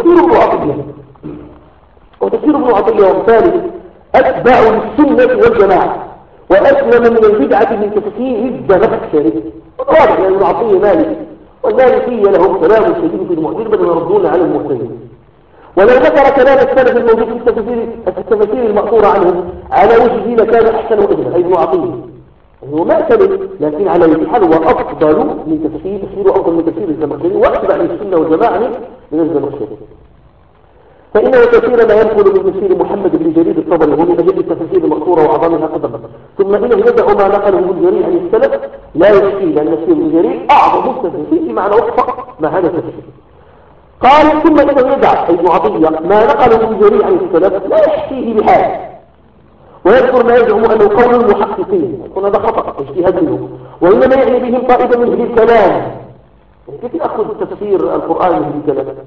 وتفسير ابن عطية وامثاله أتبع للسنة والجماعة وأسلم من البدعة من تفسير الزمخشري. واضح لأن ابن عطية مالك والمالكية لهم كلام شديد في المعتزلة بل يردون على المعتزلة. ولو ذكر كلام السلف الموجود في التفاسير المأثورة عنهم على وجهه لكان أحسن وأجمل، أي ابن عطية هو ما سلف لكن على الحال هو أفضل من تفسيره أفضل من تفسير الزمخشري وأتبع للسنة والجماعة من الزمخشري. فإنه كثيرا ما ينقل من تفسير محمد بن جرير الطبري ومن أجل التفاسير المأثورة وعظامها قدما. ثم إنه يدع ما نقله ابن جرير عن السلف لا يكفي لأن تفسير ابن جرير أعظم مستفسر في معنى وفق مع هذا التفسير. قال ثم إنه يدع ابن عطية ما نقله ابن جرير عن السلف لا يحكيه بحال ويذكر ما يزعم أنه قول المحققين يكون هذا خطأ اجتهاد منه وإنما يعني بهم طائفة من أهل الكلام. كيف يأخذ تفسير القرآن من أهل الكلام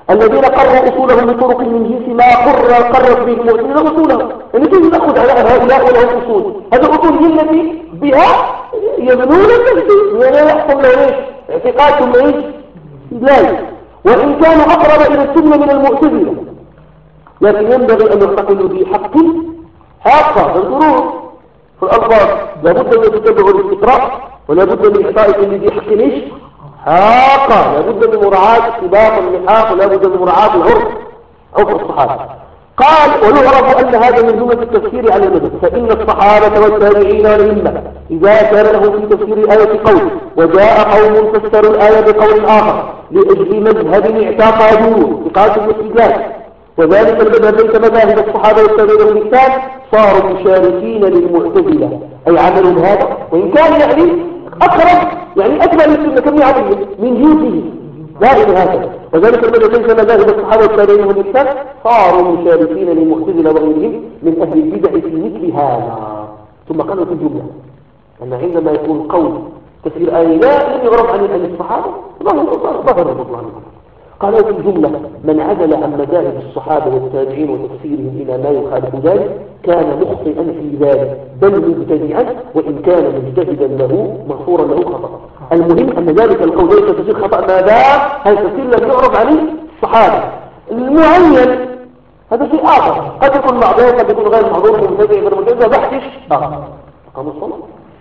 الذين قرروا أصولهم بطرق من جنس ما قررت به المعتزلة أصولهم، يعني كيف نأخذ على هؤلاء ولهم أصول؟ هذه الأصول هي التي بها يبنون التفسير، يعني يحصل له ايش؟ اعتقاد ثم ايش؟ استدلال. وإن كانوا أقرب إلى السنة من المعتزلة، لكن ينبغي أن يعتقلوا بحق حقا بالظروف في الألفاظ، لابد أن يتتبعوا الاستقراء، ولا بد من إعطاء كل ذي حق ايش؟ حقا، لا بد من مراعاة سباق اللحاق، ولا بد من مراعاة العرف عرف الصحابة. قال ويعرف أن هذا من جملة التفسير على المذهب، فإن الصحابة والتابعين والأئمة إذا كان له في تفسير الآية قول وجاء قوم فسروا الآية بقول آخر لأجل مذهب اعتقدوه بقاسم الاستدلال، وذلك المذهب ليس مذاهب الصحابة والتابعين والإحسان، صاروا مشاركين للمعتزلة، أي عملوا بهذا وإن كان يعني أقرب يعني أكبر من السنة كم عملية من جنسه دائما هكذا، وذلك المذهب ليس مذاهب الصحابة والتابعين والإحسان، صاروا مشاركين للمعتزلة وغيرهم من أهل البدع في مثل هذا. ثم قالوا في الجملة أن عندما يكون قول تفسير آية لا لم يعرف عن الصحابة ظهر الله قالوا في الجملة من عدل عن مذاهب الصحابة والتابعين وتفسيرهم إلى ما يخالف ذلك كان مخطئا في ذلك بل مبتدعا، وإن كان مجتهدا له مغفورا له خطأ. المهم أن ذلك القول ليس تفسير خطأ ما دام هذا التفسير لم يعرف عن الصحابة المعين، هذا شيء آخر، قد يكون معذور قد يكون غير معذور مبتدع غير مبتدع بحثش قاموا الصلاة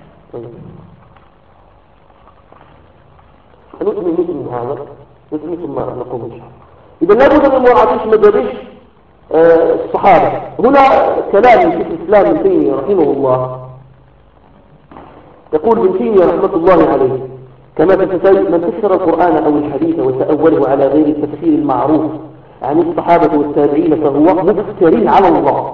نؤمن مثل هذا مثل ما نقوم به. إذا لا بد من مراعاة مدارج الصحابة. هنا كلام في الإسلام ابن تيمية رحمه الله، يقول ابن تيمية رحمة الله عليه كما من فسر القرآن أو الحديث وتأوله على غير التفسير المعروف عن الصحابة والتابعين فهو مفتر على الله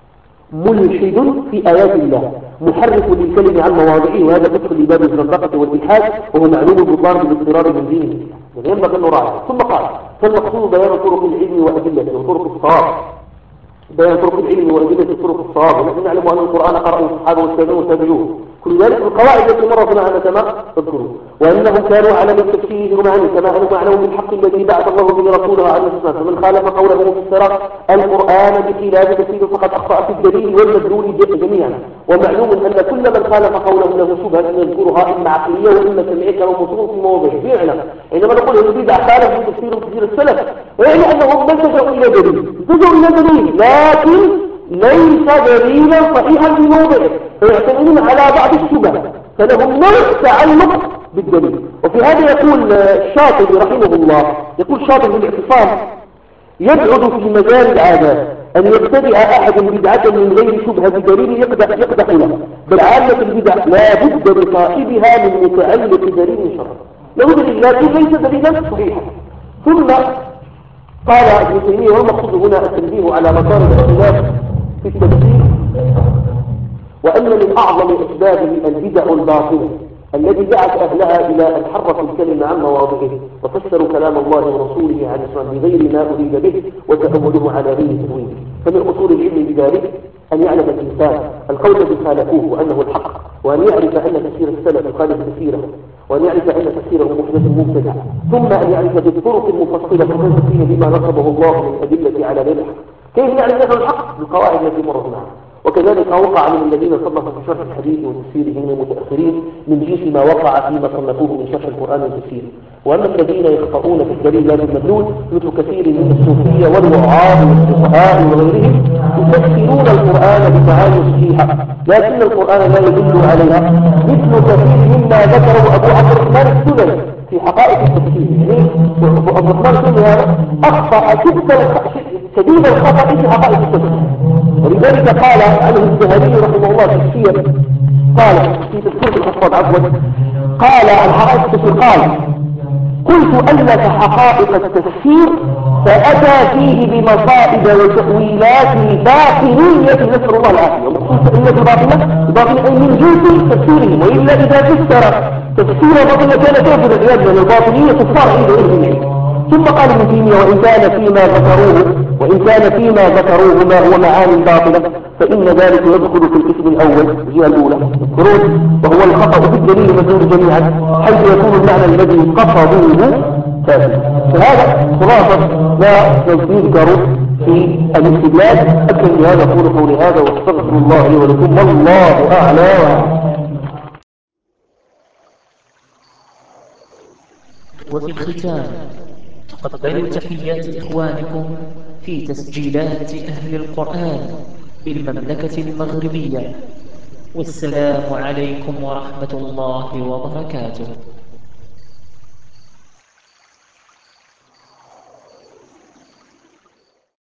ملحد في آيات الله محرف للكلم عن مواضعه، وهذا يدخل لباب الزندقة والإلحاد وهو معلوم البطلان بالاضطرار من دينه، يعني ينبغي أن نراعي. ثم قال فالمقصود بيان طرق العلم وأدلته وطرق الصواب، بيان طرق العلم وأدلة طرق الصواب، ونحن نعلم أن القرآن قرأه الصحابة والتابعين والتابعون، كل ذلك القواعد التي مرت معنا كما تذكرون، وأنهم كانوا على التفسير ومعنى كما أنهم أعلموا بالحق الذي بعث الله به رسوله عليه الصلاة والسلام، فمن خالف قوله مفسرا القرآن بخلاف تفسيره فقد أخطأ في الدليل والمدلول جميعا. ومعلوم أن كل من خالف قوله له شبهة يذكرها إما عقلية وإما سمعية أو مصروف في مواضع فعلا. عندما نقول هذه البدع خالف في تفسير السلف يعني أنهم ما التجأوا إلى دليل، التجأوا إلى دليل لكن ليس دليلا صحيحا في موضعه، فيعتمدون على بعض الشبه فلهم نوع تعلق بالدليل. وفي هذا يقول الشاطبي رحمه الله، يقول الشاطبي في الاعتصام يبعد في مجال العادات أن يبتدع أحد بدعة من غير شبهة بدليل يقدح له، بل عامة البدع لا بد لصاحبها من متعلق دليل شرعي له دليل لكن ليس دليلا صحيحا. ثم قال ابن تيمية والمقصود هنا التنبيه على مسار الاختلاف في التفسير، وأن من أعظم أسبابه البدع الباطلة الذي دعت أهلها إلى أن حرفوا الكلمة عن مواضعه وفسروا كلام الله ورسوله عليه الصلاة والسلام بغير ما أريد به وتأولوه على غير تأويله. فمن أصول العلم بذلك أن يعلم الإنسان القول الذي خالفوه وأنه الحق، وأن يعرف أن تفسير السلف يخالف تفسيره، وأن يعرف أن تفسيره محدث مبتدع، ثم أن يعرف بالطرق المفصلة فيه بما نصبه الله من أدلة على غير الحق. كيف نعرف أنه الحق؟ بالقواعد التي مرت معنا. وكذلك وقع من الذين صنفوا في شرح الحديث وتفسيره من المتأخرين من جنس ما وقع فيما صنفوه من شرح القرآن والتفسير. وأما الذين يخطئون في الدليل لا بالمدلول مثل كثير من الصوفية والوعاظ والفقهاء وغيرهم يفسرون القرآن بمعاني صحيحة لكن القرآن لا يدل عليها، مثل كثير مما ذكره أبو عبد الرحمن السلمي في حقائق التفسير. يعني أبو عبد الرحمن السلمي هذا أخطأ شديد الخطأ في حقائق التفسير، ولذلك قال عنه الذهبي رحمه الله في السير، قال في تفسير الأفراد عفوا، قال عن حقائق التفسير قال قلت ألف حقائق التفسير فأتى فيه بمصائب وتأويلات باطنية نسأل الله العافية. ومقصود تأويلات باطنة أي من جنس تفسيرهم، وإلا إذا فسر تفسير باطنة كان كافر العياذ بالله، الباطنية كفار عند علم. ثم قال ابن تيمية وإن كان فيما ذكروه ما هو معاني باطلة فإن ذلك يدخل في القسم الأول الجهة الأولى الخروج، وهو الخطأ في الدليل المدلول جميعا، حيث يكون المعنى الذي قصدوه كافي. فهذا خلاصة ما يذكر في الاستدلال. أكثر بهذا أقول قولي هذا واستغفر الله لي ولكم والله أعلى وأعلم. وفي الختام تقبلوا تحيات إخوانكم في تسجيلات أهل القرآن بالمملكة المغربية، والسلام عليكم ورحمة الله وبركاته.